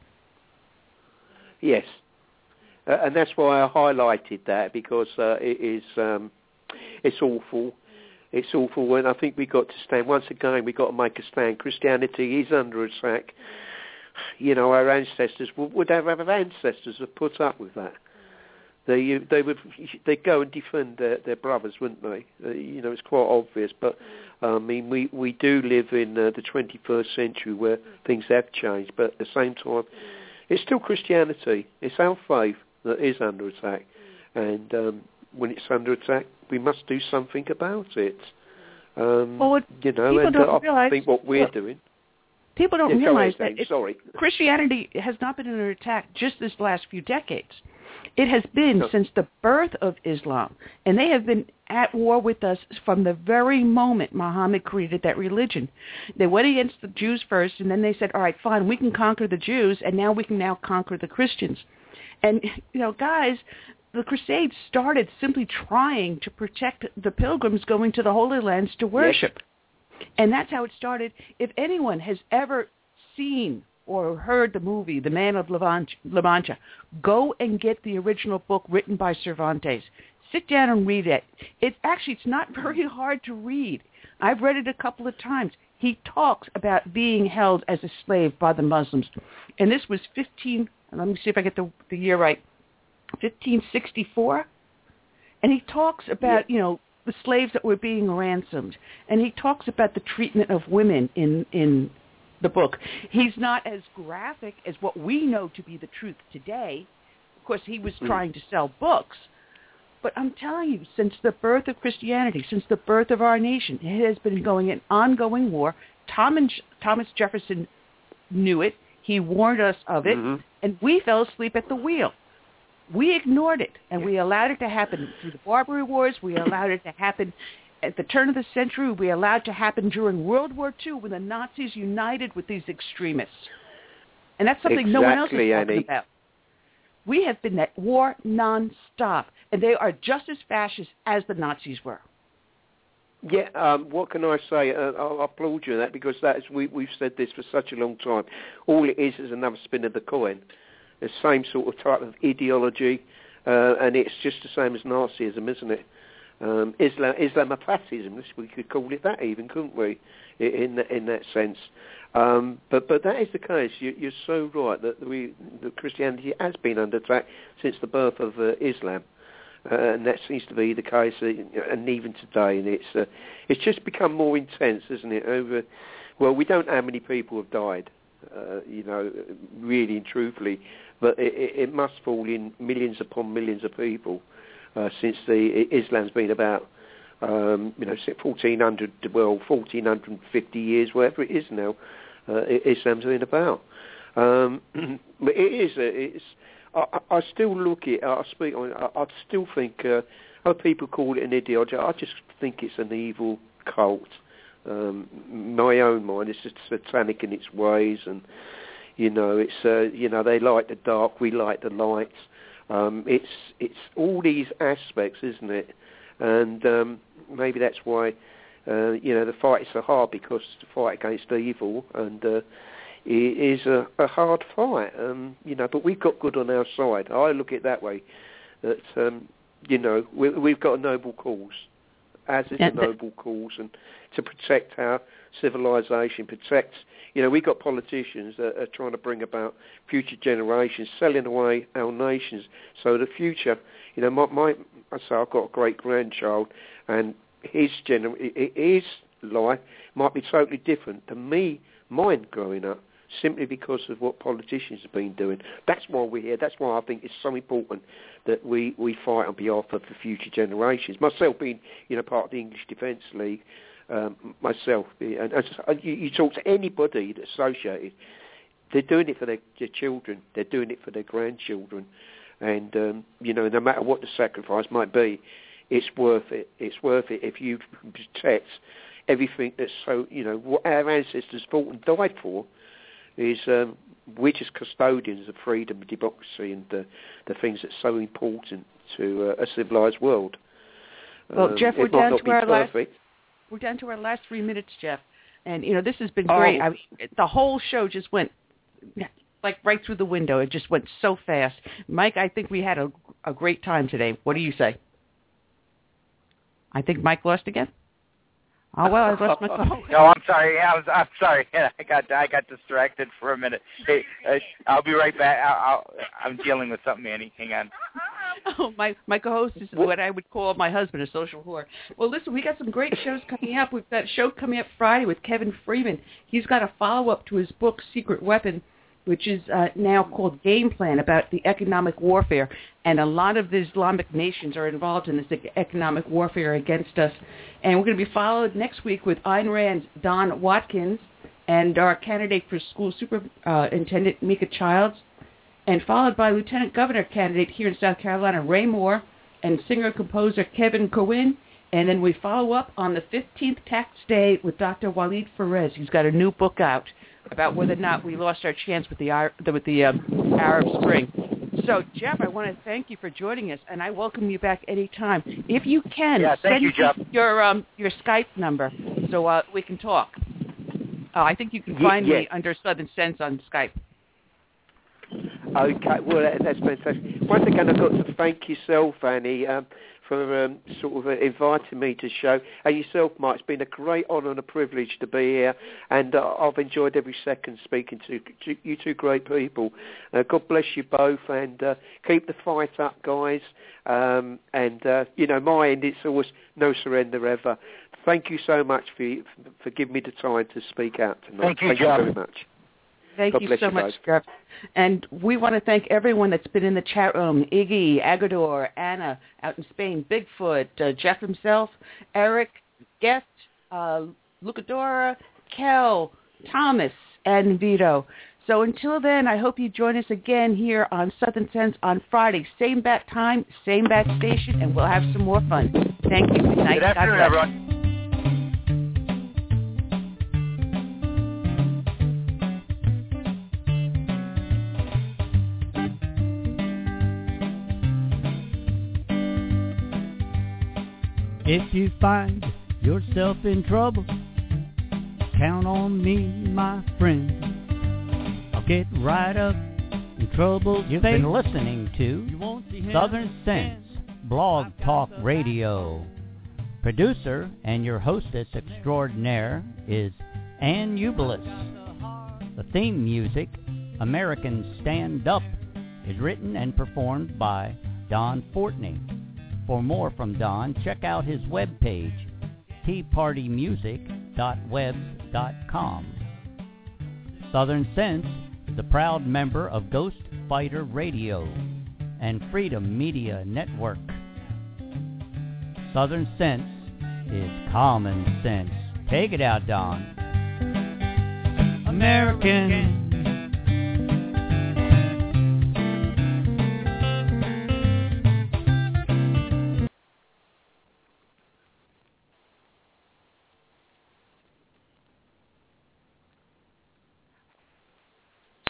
Yes. Uh, and that's why I highlighted that, because uh, it is, um, it's awful. It's awful. And I think we've got to stand, once again, we've got to make a stand. Christianity is under attack. You know, our ancestors, would our ancestors have put up with that? They they would they go and defend their, their brothers, wouldn't they? Uh, you know, it's quite obvious. But I mean, we, we do live in uh, the twenty-first century where things have changed. But at the same time, it's still Christianity. It's our faith that is under attack, and um, when it's under attack, we must do something about it. Um, well, what you know, people and don't uh, realize, I think what we're well, doing. People don't yeah, realize ahead, that Sorry. Christianity has not been under attack just this last few decades. It has been no. since the birth of Islam, and they have been at war with us from the very moment Muhammad created that religion. They went against the Jews first, and then they said, all right, fine, we can conquer the Jews, and now we can now conquer the Christians. And, you know, guys, the Crusades started simply trying to protect the pilgrims going to the Holy Lands to worship. Yes. And that's how it started. If anyone has ever seen or heard the movie, The Man of La Mancha, go and get the original book written by Cervantes. Sit down and read it. It's actually, it's not very hard to read. I've read it a couple of times. He talks about being held as a slave by the Muslims. And this was fifteen, let me see if I get the, the year right, fifteen sixty-four. And he talks about, yeah. you know, the slaves that were being ransomed. And he talks about the treatment of women in, in the book. He's not as graphic as what we know to be the truth today. Of course, he was mm. trying to sell books. But I'm telling you, since the birth of Christianity, since the birth of our nation, it has been going an ongoing war. Thomas, Thomas Jefferson knew it. He warned us of it, mm-hmm. and we fell asleep at the wheel. We ignored it, and we allowed it to happen through the Barbary Wars. We allowed it to happen at the turn of the century. We allowed it to happen during World War Two when the Nazis united with these extremists. And that's something exactly, no one else is talking Annie. about. We have been at war nonstop, and they are just as fascist as the Nazis were. Yeah, um, what can I say? Uh, I'll applaud you on that because that is, we, we've said this for such a long time. All it is is another spin of the coin. The same sort of type of ideology, uh, and it's just the same as Nazism, isn't it? Um, Islam, Islamopathism, we could call it that even, couldn't we, in that, in that sense? Um, but but that is the case. You, you're so right that we that Christianity has been under attack since the birth of uh, Islam, uh, and that seems to be the case, uh, and even today. And it's uh, it's just become more intense, isn't it? Over, well, we don't know how many people have died, uh, you know, really and truthfully, but it, it must fall in millions upon millions of people uh, since the Islam's been about. Um, you know, fourteen hundred, well, fourteen fifty years, whatever it is now, uh, Islam's been about. Um, but it is, it's, I, I still look at it, I speak on it, I, I still think, uh, other people call it an ideology, I just think it's an evil cult. Um, my own mind, it's just satanic in its ways, and, you know, it's, uh, you know, they like the dark, we like the light. Um, it's, it's all these aspects, isn't it? And um, maybe that's why, uh, you know, the fight is so hard, because the fight against evil, and uh, it is a, a hard fight, um, you know, but we've got good on our side. I look at it that way, that, um, you know, we, we've got a noble cause, as is a noble cause, and to protect our civilization, protect, you know, we've got politicians that are trying to bring about future generations, selling away our nations, so the future, you know, my, my I say I've got a great-grandchild, and his, gener- his life might be totally different to me, mine growing up, simply because of what politicians have been doing. That's why we're here. That's why I think it's so important that we, we fight on behalf of the future generations. Myself being, you know, part of the English Defence League, um, myself, and as, you, you talk to anybody that's associated, they're doing it for their, their children. They're doing it for their grandchildren. And, um, you know, no matter what the sacrifice might be, it's worth it. It's worth it if you protect everything that's so, you know, what our ancestors fought and died for is, um, we're just custodians of freedom, democracy, and uh, the things that's so important to uh, a civilized world. Well, um, Jeff, we're down to our perfect. last. We're down to our last three minutes, Jeff, and you know this has been great. Oh. I mean, the whole show just went like right through the window. It just went so fast. Mike, I think we had a, a great time today. What do you say? I think Mike lost again. Oh well, I lost my phone. No, I'm sorry. Yeah, I was. I'm sorry. I got. I got distracted for a minute. Hey, uh, I'll be right back. I'll, I'll, I'm dealing with something, Annie. Hang on. Oh, my my co-host is what I would call my husband, a social whore. Well, listen, we got some great shows coming up. We've got a show coming up Friday with Kevin Freeman. He's got a follow-up to his book, Secret Weapon, which is uh, now called Game Plan, about the economic warfare. And a lot of the Islamic nations are involved in this economic warfare against us. And we're going to be followed next week with Ayn Rand's Don Watkins and our candidate for school superintendent, Mika Childs, and followed by Lieutenant Governor candidate here in South Carolina, Ray Moore, and singer-composer Kevin Cohen. And then we follow up on the fifteenth Tax Day with Doctor Walid Ferez. He's got a new book out about whether or not we lost our chance with the with the um, Arab Spring. So, Jeff, I want to thank you for joining us, and I welcome you back anytime. If you can, yeah, send you, me your um, your Skype number so uh, we can talk. Uh, I think you can find yeah. me under Southern Sense on Skype. Okay, well, that, that's fantastic. Once again, I've got to thank yourself, Annie, um, for um, sort of uh, inviting me to the show. And yourself, Mike, it's been a great honour and a privilege to be here. And uh, I've enjoyed every second speaking to, to you two great people. Uh, God bless you both, and uh, keep the fight up, guys. Um, and, uh, you know, my end, it's always no surrender ever. Thank you so much for for giving me the time to speak out tonight. Thank you, Thank John. you very much. Thank God you bless so you much, guys. Scruff. And we want to thank everyone that's been in the chat room. Iggy, Agador, Anna out in Spain, Bigfoot, uh, Jeff himself, Eric, Guest, uh, Lucadora, Kel, Thomas, and Vito. So until then, I hope you join us again here on Southern Sense on Friday. Same bat time, same bat station, and we'll have some more fun. Thank you. Good night. Good afternoon, God bless. everyone. If you find yourself in trouble, count on me, my friend. I'll get right up in trouble. You've been listening to Southern Sense Blog Talk Radio. Producer and your hostess extraordinaire is Ann Ubelis. The theme music, American Stand Up, is written and performed by Don Fortney. For more from Don, check out his webpage, tea party music dot webs dot com. Southern Sense is a proud member of Ghost Fighter Radio and Freedom Media Network. Southern Sense is common sense. Take it out, Don. American